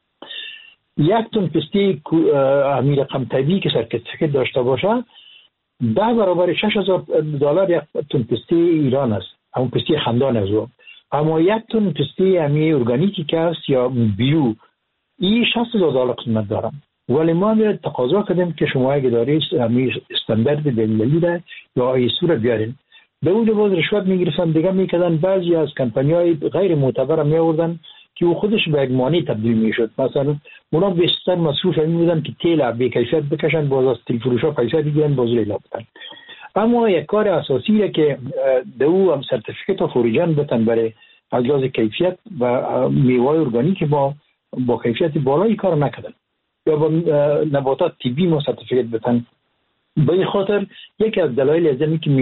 یک تن پسته امیر رقم طبیعی که سرتیفیکت داشته باشه 10 برابر $6,000 یک تن پسته ایران است، همون پسته خندان است. اما یک تن پسته امی ارگانیکی که است یا بیو این $60,000 قیمت داره. ولی ما تقاضا کردیم که شما اگه دارید امی استاندارد بین‌المللی را یا آیسو را بیارین. به اونجا باز رشوت میگرفتن، دیگه میکردن بعضی از کمپانی‌های غیر معتبر میآوردن که او خودش به یک مانع تبدیل میشد. مثلا اونا بیشتر مصروف این بودن که تیل به کیفیت بکشن، باز از تیل فروشا پیسه بگیرن، باز ریلا بدن. اما یک کار اساسیه که دو هم سرتیفیکت فوریجن بتن برای از لحاظ کیفیت و میوه ارگانیک با کیفیت بالایی کار نکردن، یا با نباتات طبی ما سرتیفیکت بتن. به این خاطر یکی از دلایل از اینه که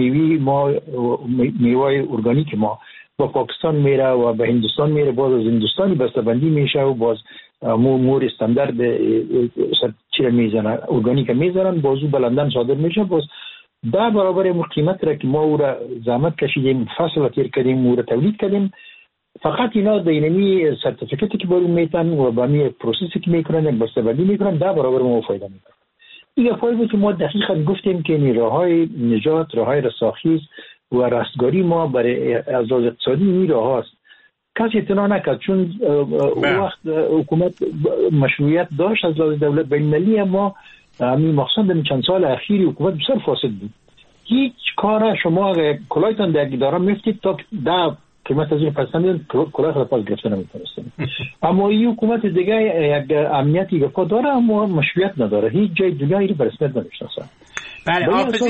میوه ارگانیک ما با پاکستان میره و به هندوستان میره، باز از هندوستانی بسته‌بندی میشه و باز مور استاندارد چیره میزنن، ارگانیک میزنن، بازو بلندن صادر میشه، باز 10 برابر قیمت را که ما او را زحمت کشیدیم، فصل تیر کردیم، او را تولید کردیم، فقط اینا دینامی سرتیفیکتی که برون میتن و با می پروسسی که میکنن، بسته‌بندی میکنن، 10 برابر ما فایده میکنن. این فایده که ما دقیقاً گفتیم که این راههای نجات، راههای رستاخیز و رستگاری ما برای از لحاظ اقتصادی این راه هاست. کسی اطلاع نکرد چون وقت حکومت مشروعیت داشت از لحاظ دولت بین‌المللی، اما همین مخصوصا در چند سال اخیری حکومت بسیار فاسد بود. هیچ کار شما کلایتان در اداره میفتید تا 10 قیمت از این پس نمیدن، کلاه را پس گرفته نمیتونستن. اما این حکومت دیگه یک امنیتی که داره اما مشروعیت نداره، هیچ جای دنیا این رسمیت نمیشناسه. بله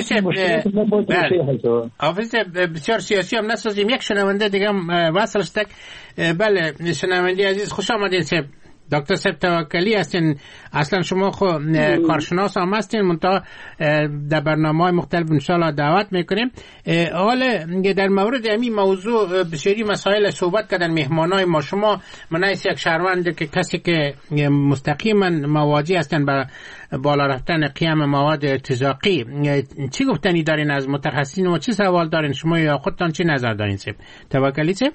حافظ بسیار سیاسی هم نسازیم. یک شنونده دیگه وصل شد. بله شنونده عزیز خوش آمدین. دکتر صاحب توکلی هستین، اصلا شما کارشناس هم هستین، منتها در برنامه‌های مختلف انشاءالله دعوت میکنیم. حالا در مورد همین موضوع بسیاری مسائل صحبت کردن مهمانای ما. شما منایس یک شهروند که کسی که مستقیما مواجه هستن با بالا رفتن قیام مواد ارتزاقی، چی گفتنی دارین از متخصصین و چی سوال دارین شما یا خودتان چی نظر دارین؟ توکلی صاحب.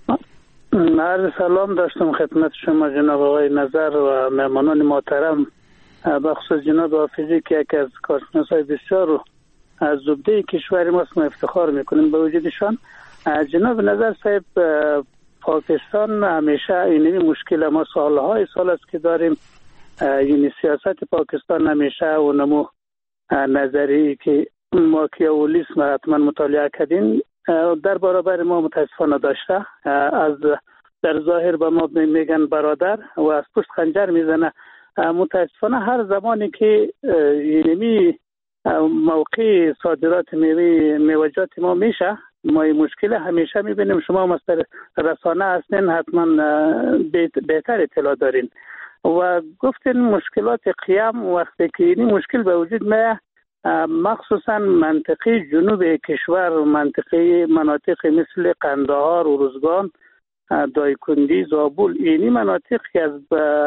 عرض سلام داشتم خدمت شما جناب آقای نظر و مهمانان محترم، بخصوص جناب حافظی که یکی از کارشناسای بسیار از زبده کشور ماست، ما افتخار میکنیم به وجودشان. جناب نظر صاحب، پاکستان همیشه اینمی مشکل ما سالهای سال است که داریم، یعنی سیاست پاکستان همیشه و نمو نظری که ماکیاولیسم حتما مطالعه کردیم در برابر ما متاسفانه داشته. از در ظاهر به ما میگن برادر و از پشت خنجر میزنه. متاسفانه هر زمانی که یعنی موقع صادرات میوجات ما میشه، ما این مشکل همیشه میبینیم. شما مثلا رسانه هستین، حتما بهتر اطلاع دارین و گفتین مشکلات قیام وقتی که این مشکل به وجود میاد، مخصوصا منطقه جنوب کشور و منطقه مناطق مثل قندهار و روزگان، دایکندی، زابل، اینی مناطق که از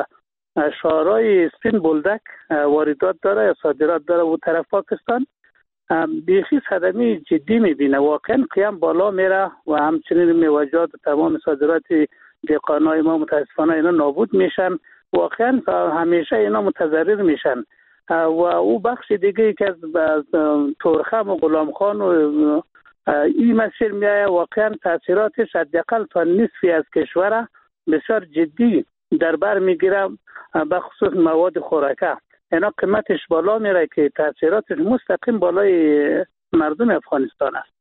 شهرهای سپین بولدک واردات داره یا صادرات داره و طرف پاکستان، بیخی صدمه جدی میبینه. واقعا قیام بالا میره و همچنین میوجات و تمام صادرات دهقانای ما متاسفانه اینا نابود میشن. واقعا همیشه اینا متضرر میشن. و او بخش دیگه که از تورخم و غلامخان و این مسیر میایه، واقعا تاثیراتش حداقل تا نصفی از کشور بسیار جدی در بر میگیره، بخصوص مواد خوراکه. اینا قیمتش بالا میره که تاثیراتش مستقیم بالای مردم افغانستان است.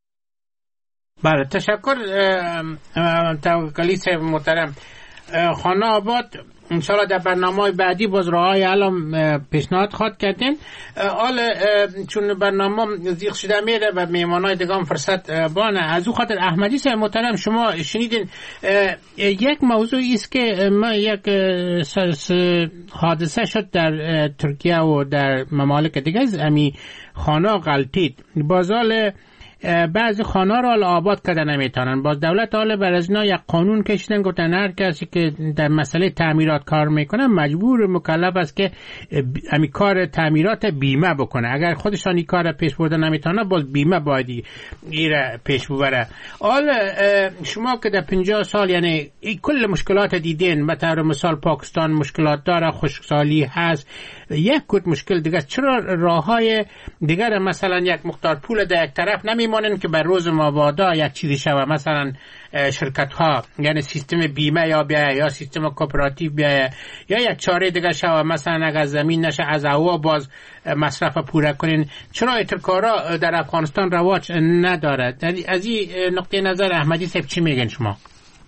بله تشکر توکلی صاحب محترم. خانه آباد انشاءالله در برنامه بعدی باز راه‌های الان پیشنهاد خواهد کردین. حالا چون برنامه زیغ شده میره و میهمانای دیگه هم فرصت بانه، از او خاطر احمدی صاحب محترم شما شنیدین یک موضوعی است که ما یک حادثه شد در ترکیه و در ممالک دیگه از امی خانه غلطید، بازال بعضی خانه را آباد کرده نمیتونن. باز دولت حالا بر از اینا یک قانون کشیدن، گفتن هر کسی که در مسئله تعمیرات کار میکنه مجبور مکلف است که امی کار تعمیرات بیمه بکنه. اگر خودشان این کار پیش برده نمیتونه باز بیمه باید ایره پیش ببره. حالا شما که در 50 سال یعنی کل مشکلات دیدین، به طور مثال پاکستان مشکلات داره، خشکسالی هست، یک کت مشکل دیگه، چرا راههای دیگر مثلا یک مقدار پول در یک طرف نمیمانن که بر روز مبادا یک چیزی شوه، مثلا شرکت ها یعنی سیستم بیمه یا بیایه یا سیستم کوپراتیو بیایه یا یک چاره دیگه شوه، مثلا اگر زمین نشه از هوا باز مصرف پوره کنین. چرا اترکارا در افغانستان رواج نداره؟ از این نقطه نظر احمدی صاحب چی میگن شما؟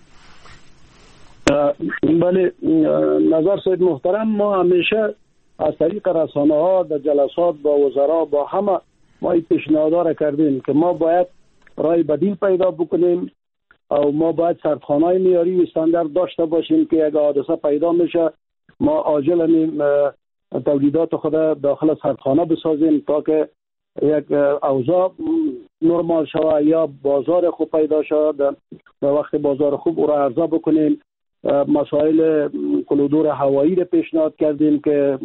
بله نظر سید محترم، ما همیشه از طریق رسانه ها در جلسات با وزرا با همه ما این پیشنهاد کردیم که ما باید راه بدیل پیدا بکنیم و ما باید سردخانه‌های معیاری و استاندارد داشته باشیم که اگر حادثه پیدا میشه ما عاجلا تولیدات خود داخل سردخانه بسازیم تا که یک اوضاع نرمال شود یا بازار خوب پیدا شود. در وقت بازار خوب او را عرضه بکنیم. مسائل کلودور هوایی را پیشنهاد کردیم که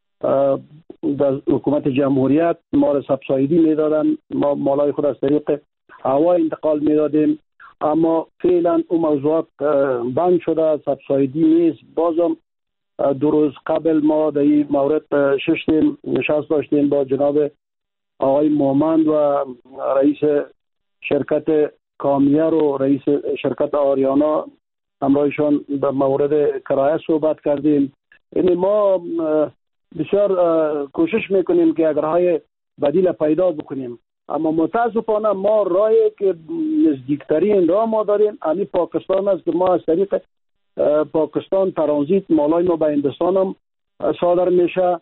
در حکومت جمهوریت ما را سبسایدی میدادن، ما مالای خود از طریق هوا انتقال میدادیم، اما فعلا اون موضوعات بند شده، سبسایدی نیست. بازم 2 روز قبل ما در این مورد ششتیم نشست داشتیم با جناب آقای مومند و رئیس شرکت کامیار و رئیس شرکت آریانا، همراهشان به مورد کرایه صحبت کردیم. یعنی ما بسیار کوشش میکنیم که اگر های بدیل پیدا بکنیم، اما متاسفانه ما راهی که نزدیکترین راه ما داریم همین پاکستان است که ما از طریق پاکستان ترانزیت مالای ما به هندوستان هم صادر میشه.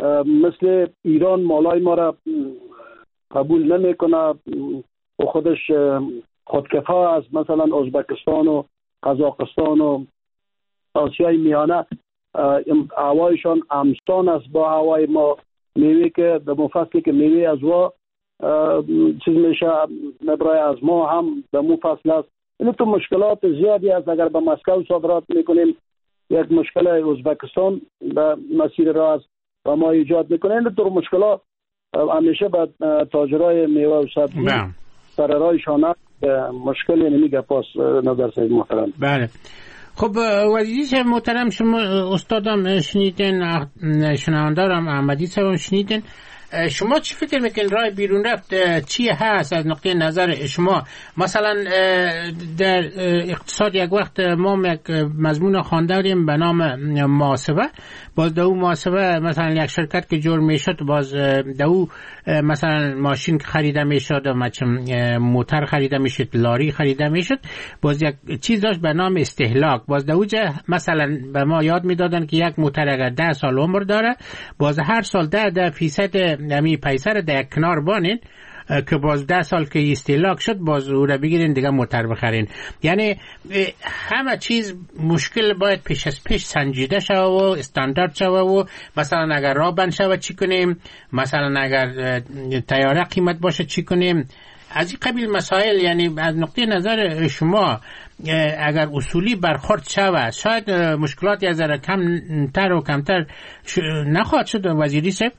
مثل ایران مالای ما را قبول نمیکنه و خودش خودکفا است، مثلا ازبکستان و قزاقستان و آسیای میانه هوایشان همسان است با هوای ما. میوه که در مفصلی که میوه از وا چیز میشه مبرای از ما هم در مفصل است. این تو مشکلات زیادی است. اگر به مسکو صادرات میکنیم یک مشکل ازبکستان به مسیر راه است و ما ایجاد میکنیم. این تو مشکلات همیشه به تاجرای میوه و سبزی سر راهشان است. مشکلی نمیگه پاس نظر سید محترم. بله خب وزیر محترم شما استادم شنیدین، شنوندارم احمدی صاحب شنیدین، شما چی فکر میکنین راه بیرون رفت چی هست از نقطه نظر شما؟ مثلا در اقتصاد یک وقت ما یک مضمون خوانده بودیم به نام محاسبه. باز دو محاسبه مثلا یک شرکت که جور میشد باز دو مثلا ماشین خریده میشد، موتر خریده میشد، لاری خریده میشد، باز یک چیز داشت به نام استهلاک. باز دوجه مثلا به ما یاد میدادن که یک موتر اگر 10 سال عمر داره باز هر سال 10% نمی پیسر در کنار بانین که باز 10 سال که استهلاک شد باز او را بگیرین دیگه موتر بخرین. یعنی همه چیز مشکل باید پیش از پیش سنجیده شوه و استاندارد شوه و مثلا اگر راه بند شوه چی کنیم، مثلا اگر تیاره قیمت باشه چی کنیم، از این قبیل مسائل. یعنی از نقطه نظر شما اگر اصولی برخورد شوه شاید مشکلاتی از کمتر و کمتر نخواهد شد. وزیری صاحب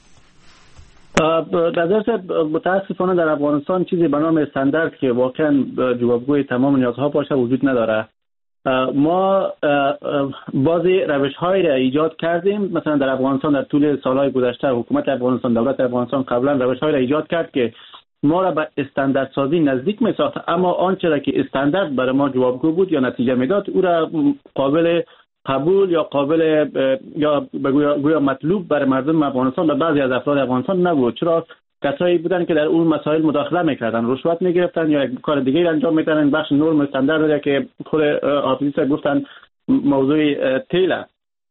نظر متاسفانه در افغانستان چیزی به نام استاندارد که واقعا جوابگوی تمام نیازها باشه وجود نداره. ما بعضی روش‌هایی را ایجاد کردیم. مثلا در افغانستان در طول سالهای گذشته حکومت افغانستان، دولت افغانستان قبلا روش‌هایی را ایجاد کرد که ما را به استاندارد سازی نزدیک می‌ساخت، اما آنچه را که استاندارد برای ما جوابگو بود یا نتیجه میداد او را قابل قبول یا قابل یا گویا مطلوب برای مردم افغانستان و بعضی از افراد افغانستان نبود. چرا کسایی بودن که در اون مسائل مداخله میکردن، رشوت میگرفتن یا یک کار دیگه انجام میدادن. بخش نرم استاندارد که خود حافظی گفتن موضوع تیل است.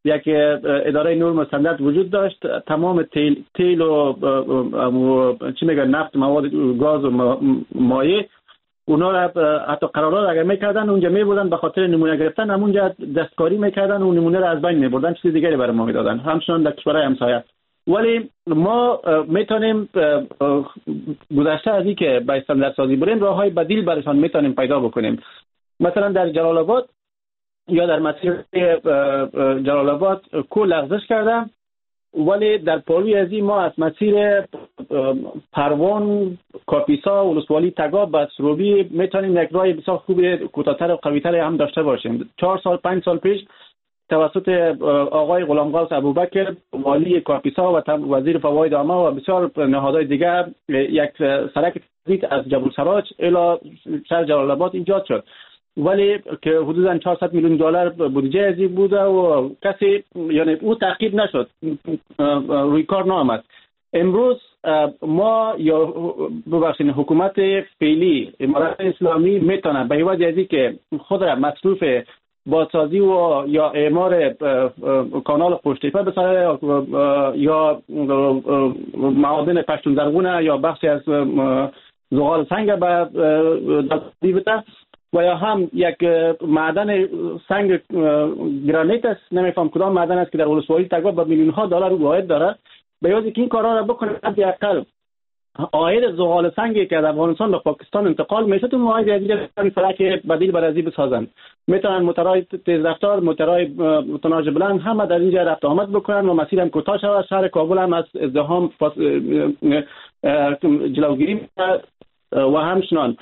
یک اداره نور مستند وجود داشت. تمام تیل و چی میگن نفت، مواد گاز و مایع، اونا را حتی قرارداد اگر میکردن اونجا میبردن به خاطر نمونه گرفتن، همونجا دستکاری میکردن و نمونه را از بین میبردن، چیز دیگری برای ما میدادن، همچنان در کشورهای همسایه. ولی ما میتونیم گذشته از این که به استانداردسازی بریم، راههای بدیل برایشان میتونیم پیدا بکنیم. مثلا در جلال آباد یا در مسیر جلال آباد کوه لغزش کرده، ولی در پالوی ازی ما از مسیر پروان، کاپیسا، ولسوالی، تگاب و سروبی میتونیم یک راه بسیار خوب، کوتاه‌تر و قوی‌تر هم داشته باشیم. 4 سال 5 سال پیش توسط آقای غلامقاس ابوبکر، والی کاپیسا و وزیر فواید عامه و بسیار نهادهای دیگر، یک سرک ترانزیت از جبل سراج الی شهر جلال آباد ایجاد شد، ولی که حدوداً 400 میلیون دلار بودجه ازی بوده و کسی یعنی او تعقیب نشد، روی کار نآمد. امروز ما یا ببخشید حکومت فعلی امارات اسلامی میتونه به عوض از اینکه خود را مصروف بازسازی و یا اعمار کانال خوشتیپه بسازه یا معادن پشتون زرغونه یا بخشی از زغال سنگ به دادی بده و یا هم یک معدن سنگ گرانیت است، نمیفهم کدام معدن است که در ولسوالی تگاب به میلیون ها دلار واحد داره، به یاد که این کارا را بکنه حداقل عاید زغال سنگی که از افغانستان به پاکستان انتقال میشه تو معاهده دیگه فلک بدیل برای بسازن، میتونن موتورهای تیز رفتار، موتورهای توناژ بلند همه در اینجا رفت آمد بکنن و مسیر هم کوتاه شود. شهر کابل هم از ازدحام جلوگیری و همچنان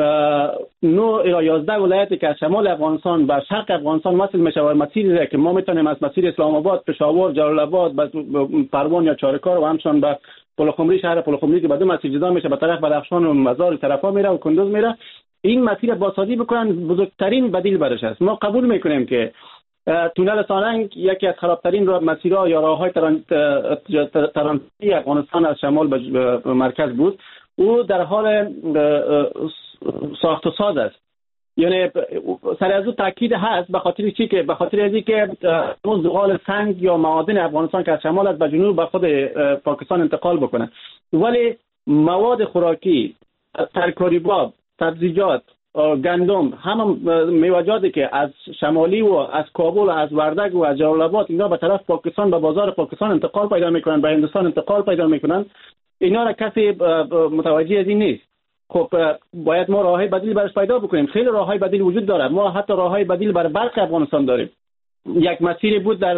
9 الی 11 ولایتی که از شمال افغانستان به شرق افغانستان وصل میشه و مسیری که ما میتونیم از مسیر اسلام آباد، پشاور، جلال آباد، پروان یا چارکار و همچنان به پلخمری، شهر پلخمری که به دو مسیر جدا میشه، به طرف بدخشان و مزار طرفا میره و کندوز میره، این مسیر بازسازی بکنن، بزرگترین بدیل برش است. ما قبول میکنیم که تونل سالنگ یکی از خرابترین مسیرها یا راههای ترانزیتی افغانستان از شمال به مرکز بود. او در حال ساخت و ساز است، یعنی سر از او تاکید هست. به خاطر چی؟ که به خاطر از اینکه اون زغال سنگ یا معادن افغانستان که از شمال از به جنوب به خود پاکستان انتقال بکنه، ولی مواد خوراکی، ترکاری باب، سبزیجات، گندم، همه میوه‌جاتی که از شمالی و از کابل و از وردگ و از جلال آباد اینا به طرف پاکستان، به بازار پاکستان انتقال پیدا میکنن، به هندوستان انتقال پیدا میکنن، اینا را کسی متوجه از این نیست. خب باید ما راههای بدیل برش پیدا بکنیم. خیلی راههای بدیل وجود داره، ما حتی راههای بدیل برای برق افغانستان داریم. یک مسیری بود در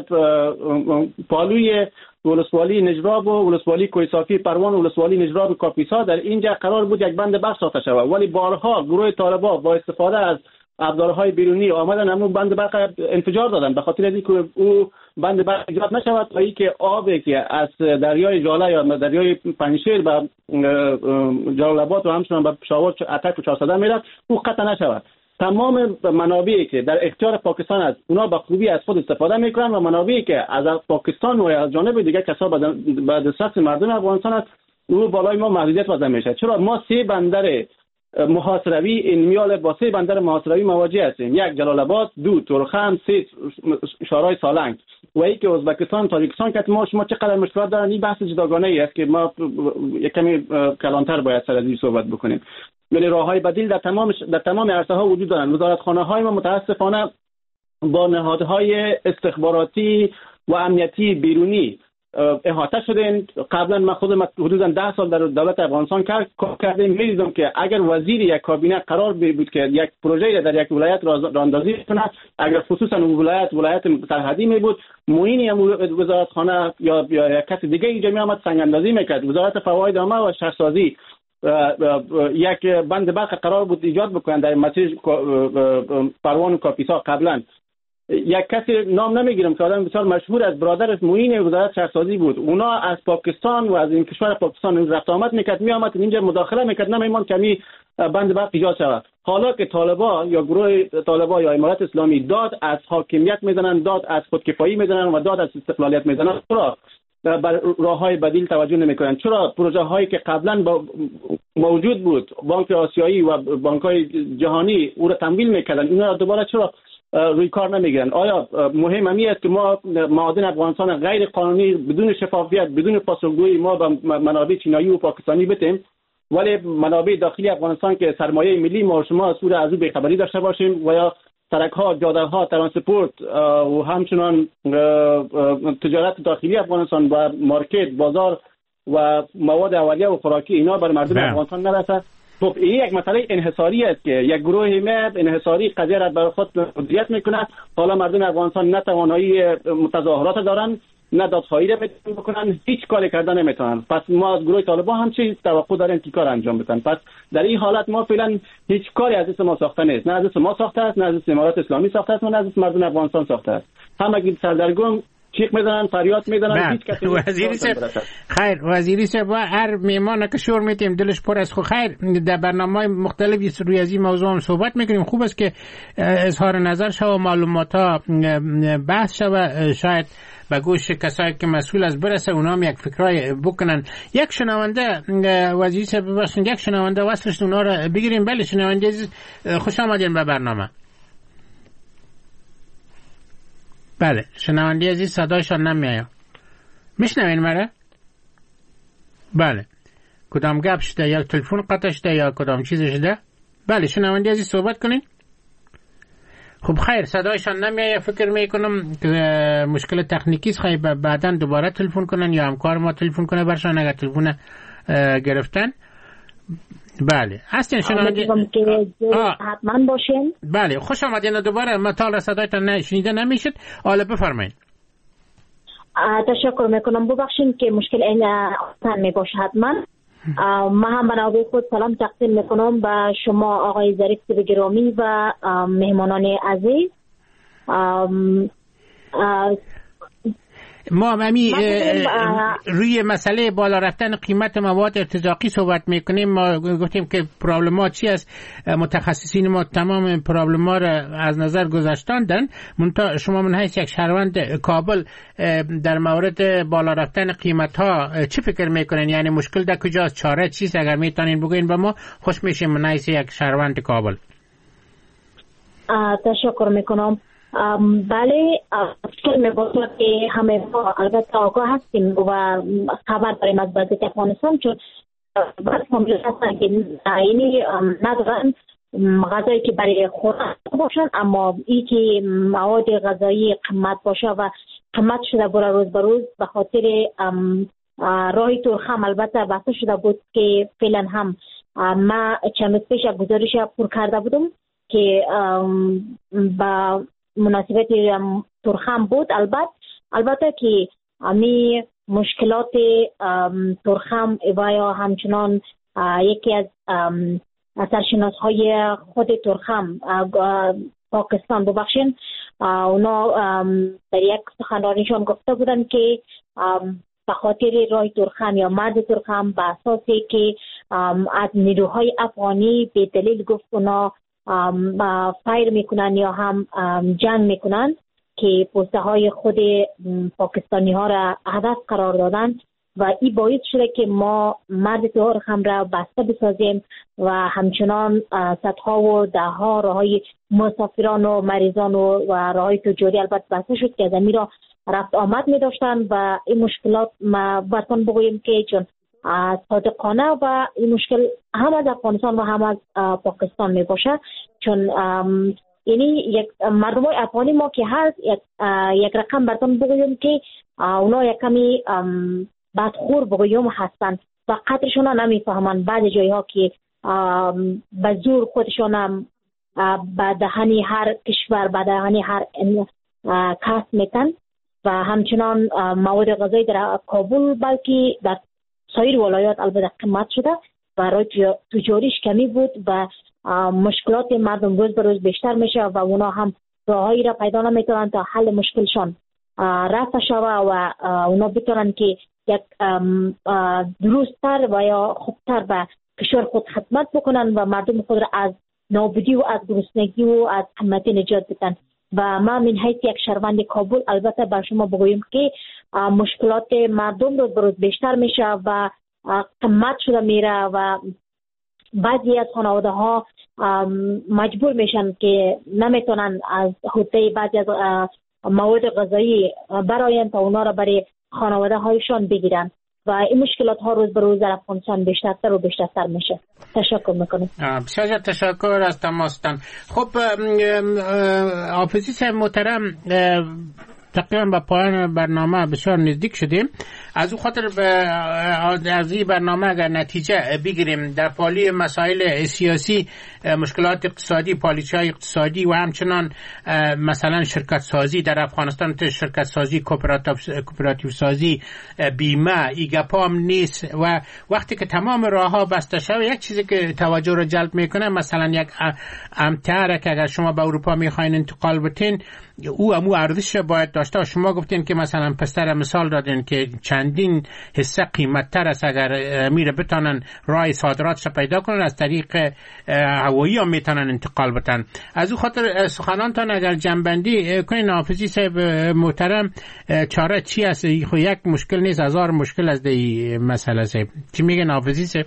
پالوی ولسوالی نجراب و ولسوالی کوهستانی پروان و ولسوالی نجراب کاپیسا، در اینجا قرار بود یک بند برق ساخته شود، ولی بارها گروه طالبان با استفاده از ابزارهای بیرونی آمدن همون بند برق انفجار دادن، به خاطر اینکه او بند برق ایجاد نشود تا اینکه آبی که از دریای ژاله یا دریای پنجشیر به جلال آباد و همچنان به پشاور اتک و 400 میره او قطع نشود. تمام منابعی که در اختیار پاکستان است اونا به خوبی از خود استفاده میکنن و منابعی که از پاکستان و از جانب دیگه کسا به دسترس مردم افغانستان است او بالای ما محدودیت وضع میشه. چرا ما 3 بندر محاصروی این میال با 3 بندر محاصروی مواجه هستیم، 1 جلال آباد، 2 تورخم، 3 شارای سالنگ و اینکه ازبکستان، تاجیکستان که ما شما چقدر مشکلات دارن. این بحث جداگانه ای است که ما یک کمی کلانتر باید سر از این صحبت بکنیم. یعنی راههای بدیل در تمام عرصه ها وجود دارن. وزارتخانه های ما متاسفانه با نهادهای استخباراتی و امنیتی بیرونی احاطه شدن. قبلا من خودم حدودا 10 سال در دولت افغانستان کار کردم، می‌دیدم که اگر وزیر یک کابینه قرار بود که یک پروژه را در یک ولایت راهاندازی کنه، اگر خصوصا اون ولایت سرحدی می بود، معین وزارتخانه یا کسی دیگه اینجا میآمد سنگ اندازی میکرد. وزارت فواید عامه و شهرسازی یک بند برق قرار بود ایجاد بکنن در مسیر پروان و کاپیسا. قبلا یک کسی نام نمیگیرم که آدم بسیار مشهور از برادر معین وزارت شهرسازی بود، اونا از پاکستان و از این کشور پاکستان رفت آمد میکرد، میآمد اینجا مداخله میکرد، نمیمان کمی بند برق ایجاد شود. حالا که طالبان یا گروه طالبان یا امارات اسلامی داد از حاکمیت میزنن، داد از خودکفایی میزنن و داد از استقلالیت میزنن، چرا بر راههای بدیل توجه نمیکنن؟ چرا پروژه هایی که قبلا موجود بود، بانک آسیایی و بانک های جهانی او را تمویل میکردن، اینا را دوباره چرا روی کار نمیگیرن. آیا مهم همی است که ما معادن افغانستان غیر قانونی بدون شفافیت بدون پاسخگویی ما به منابع چینایی و پاکستانی بدیم، ولی منابع داخلی افغانستان که سرمایه ملی ما شما از او بیخبری داشته باشیم و یا سرک ها، جاده ها، ترانسپورت و همچنان تجارت داخلی افغانستان و مارکت، بازار و مواد اولیه و خوراکی اینا بر مردم افغانستان نرسه. خب این یک مسئله انحصاری است که یک گروه انحصاری قضیه را بر خود مدیریت میکنه. حالا مردم افغانستان نه توانایی متظاهرات دارن، نه دادخواهی را میتونن بکنن، هیچ کاری کردن نمیتونن. پس ما از گروه طالبان هم چه توقع داریم که کار انجام بدن؟ پس در این حالت ما فعلا هیچ کاری از دست ما ساخته نیست، نه از دست ما ساخته است، نه از دست امارات اسلامی ساخته است، نه از دست مردم افغانستان ساخته است. همگی سردرگم چیخ میزنن، فریاد میزنن، هیچ کسی وزیری صاحب خیر، وزیری صاحب هر میمان که شور میتیم دلش پر از خو. خیر، در برنامه‌های مختلفی روی از این موضوع هم صحبت میکنیم. خوب است که اظهار نظر شو و معلومات ها بحث شو، شاید به گوش کسایی که مسئول از برسه اونا هم یک فکرای بکنن. یک شنونده وزیری صاحب ببخشید، یک شنونده وصلش اونا رو بگیریم. بله شنونده خوش آمدین به برنامه. بله شنونده عزیز صدایشان نمیاد. میشنوین مرا؟ بله. کدام گپ شده؟ یا تلفن قطع شده یا کدام چیز شده؟ بله شنونده عزیز صحبت کنین. خب خیر، صدایشان نمیاد. فکر میکنم که مشکل تکنیکی است. خیلی بعداً دوباره تلفن کنن یا همکار ما تلفن کنه برشان اگر تلفن گرفتن. بله هستین شنونده حتما باشین. بله خوش آمدین دوباره. مطال صدایتان شنیده نمیشد. حالا بفرمایید. تشکر میکنم. ببخشید که مشکل این آسان میباشه. حتما ما هم بنابرای خود سلام تقدیم میکنم به شما آقای ظریف گرامی و مهمانان عزیز. ما روی مسئله بالا رفتن قیمت مواد ارتزاقی صحبت میکنیم. ما گفتیم که پرابلمات چی است. متخصصین ما تمام پرابلمات را از نظر گذاشتاندن. شما من حیث یک شهروند کابل در مورد بالا رفتن قیمت ها چی فکر میکنین؟ یعنی مشکل در کجاست؟ چاره چیست؟ اگر میتونین بگوین به ما خوش میشیم من حیث یک شهروند کابل. تشکر میکنم. بله مشکل میباشه که همه ما البته آگاه هستیم و خبر داریم از وضعیت افغانستان، چون بعض فامیل هستن که اینی ندارن غذایی که برای خوردن باشن، اما این که مواد غذایی قیمت باشه و قیمت شده برای روز به روز به خاطر راه تورخم البته بحث شده بود که فعلا هم ما چند روز پیش گزارش پر کرده بودم که با مناسبت تورخم بود. البته که امی مشکلات تورخم و یا همچنان یکی از سرشناس های خود تورخم پاکستان ببخشین اونا در یک سخنرانیشان گفته بودن که به خاطر راه تورخم یا مرد تورخم به اساسی که از نیروهای افغانی به دلیل گفت اونا فایر میکنن یا هم جنگ میکنن که پوسته های خود پاکستانی ها را هدف قرار دادن و این باعث شده که ما مرد تورخم را بسته بسازیم و همچنان صدها و دهها راههای مسافران و مریضان و راههای تجاری البته بسته شد که از امیر را رفت آمد می داشتن و این مشکلات ما براتون بگوییم که چون صادقانه و این مشکل هم از افغانستان و هم از پاکستان می باشه، چون یعنی یک مردم افغانی ما که هست یک رقم براتون بگویم که اونا یک کمی بدخور بگویم هستن و قدرشون نمی فهمن. بعضی جایی ها که به زور خودشون به دهنی هر کشور به دهنی هر کس میتن و همچنان مواد غذایی در کابل بلکه در سایر ولایات البته قیمت شده و راه تجاریش کمی بود و مشکلات مردم روز به روز بیشتر میشه و اونا هم راههایی را پیدا نمیتونن تا حل مشکلشان رفع شوه و اونا بتونن که یک درستتر و یا خوبتر به کشور خود خدمت بکنن و مردم خود را از نابودی و از گرسنگی و از قحطی نجات بدن. و ما من حیث یک شهروند کابل البته بر شما بگویم که مشکلات مردم روز به روز بیشتر میشه و قیمت شده میره و بعضی از خانواده ها مجبور میشن که نمیتونن از حوطه بعضی از مواد غذایی براین تا اونا را برای خانواده هایشان بگیرن و این مشکلات ها روز به روز در افغانستان بیشتر و بیشتر میشه. تشکر میکنم. بسیار تشکر از تماستان. خب حافظی صاحب محترم، تقریبا به پایان برنامه بسیار نزدیک شدیم. از اون خاطر از این برنامه اگر نتیجه بگیریم در پالی مسائل سیاسی، مشکلات اقتصادی، پالیسی‌های اقتصادی و همچنان مثلا شرکت سازی در افغانستان، شرکت سازی، کوپراتیو سازی، بیمه، ایگپا هم نیست و وقتی که تمام راه‌ها بسته شود، یک چیزی که توجه رو جلب میکنه مثلا یک امتحان که اگر شما به اروپا میخواین انتقال بتین، او ارزش باید داشته. شما گفتین که مثلا پستر مثال دادین که چندین حصه قیمت‌تر است اگر میره بتونن راه صادراتش پیدا کنن، از طریق هوایی هم میتونن انتقال بدن. از اون خاطر سخنانتان اگر جنبندی کنین حافظی صاحب محترم، چاره چی است؟ خو یک مشکل نیست، هزار مشکل از این مسئله صاحب. چی میگن حافظی صاحب؟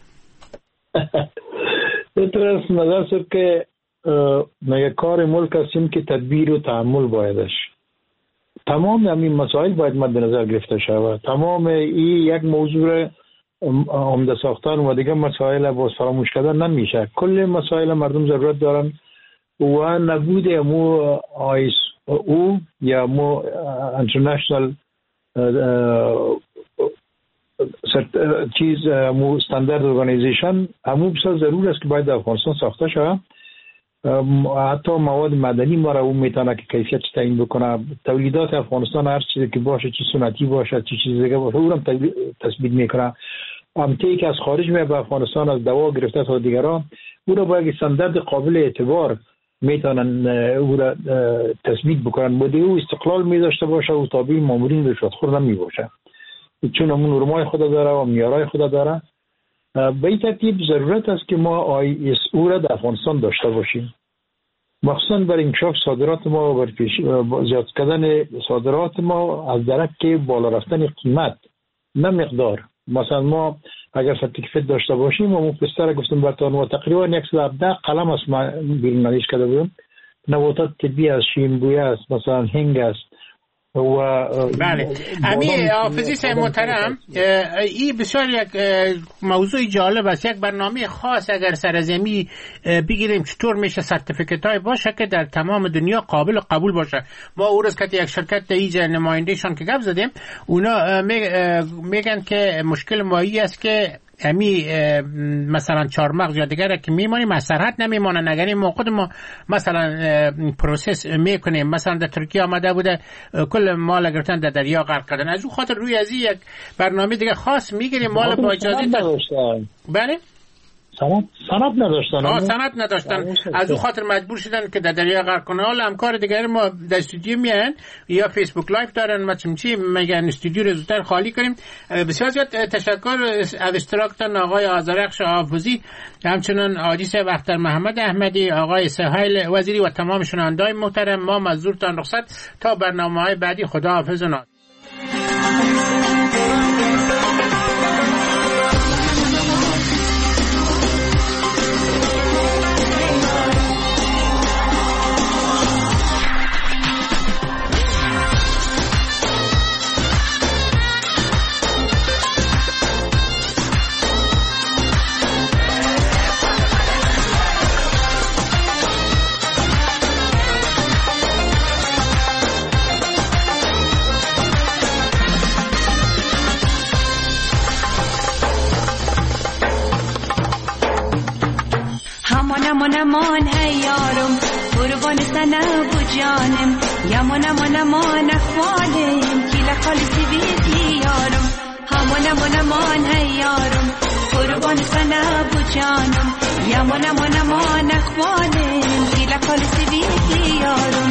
درست نظر است که مگه کار ملک هستیم که تدبیر و تعامل بایدش. تمام همین مسائل باید مد نظر گرفته شود. تمام این یک موضوع عمده ساختن و دیگه مسائل باز فراموش کردن نمیشه. کل مسائل مردم ضرورت دارن و نبود مو او یا مو انترنشنال چیز مو استاندارد ارگانیزیشن همو بسیار ضرور است که باید در افغانستان ساخته شود. حتی مواد مدنی ما را اون میتونه که کیفیت تعیین بکنه. تولیدات افغانستان هر چیزی که باشه، چی سنتی باشه، چی چیز دیگه باشه، اون هم تثبیت میکنه. امتی که از خارج میاد به افغانستان، از دوا گرفته تا دیگران، اون را با یک استاندارد قابل اعتبار میتونن اون را تثبیت بکنن. بوده او استقلال میداشته باشه و تابع مامورین رشوتخور نمیباشه، چون همون نرمای خود داره و معیارهای خود داره. به این ترتیب ضرورت است که ما ISO را در افغانستان داشته باشیم، مخصوصا برای انکشاف صادرات ما و برای زیاد کردن صادرات ما از درک بالا رفتن قیمت نه مقدار. مثلا ما اگر سرتیفیکت داشته باشیم و مفسر گفتم براتون و تقریبا 117 قلم است ما بیرون نویش کرده بودم، نباتات طبی است، شیمبویه است، مثلا هنگ است و بله. امی حافظی صاحب محترم، این بسیار یک موضوع جالب است. یک برنامه خاص اگر سرزمی بگیریم چطور میشه سرتیفیکت های باشه که در تمام دنیا قابل قبول باشه. ما اون روز که یک شرکت دیگه نمایندهشان که گپ زدیم، اونا میگن که مشکل مایی است که امی مثلا چهارمغز یا دیگر که میمانیم از سرحد نمیمانن. اگر این موقع ما مثلا پروسس میکنیم، مثلا در ترکیه آمده بوده کل مال گرفتن در دریا غرق کردن، از اون خاطر روی از یک برنامه دیگه خاص میگیریم مال با اجازه بله سند نداشتن. از اون خاطر مجبور شدن که در دریا غرق کنن. حالا همکار دیگر ما در استودیو میان یا فیسبوک لایو دارن، مثلا چی میگن استودیو رو زودتر خالی کنیم. بسیار زیاد تشکر از اشتراکتان آقای آذرخش حافظی، همچنان حاجی اختر محمد احمدی، آقای سهیل وزیری و تمام شنوندگان محترم. ما مزدورتان رخصت تا برنامه‌های بعدی. خدا حافظ و ناصر. امان هی یارم قربان سنه و جانم یمان امان اخوانم کلا خالصی بیتی یارم امان هی یارم قربان سنه و جانم یمان امان اخوانم کلا خالصی بیتی یارم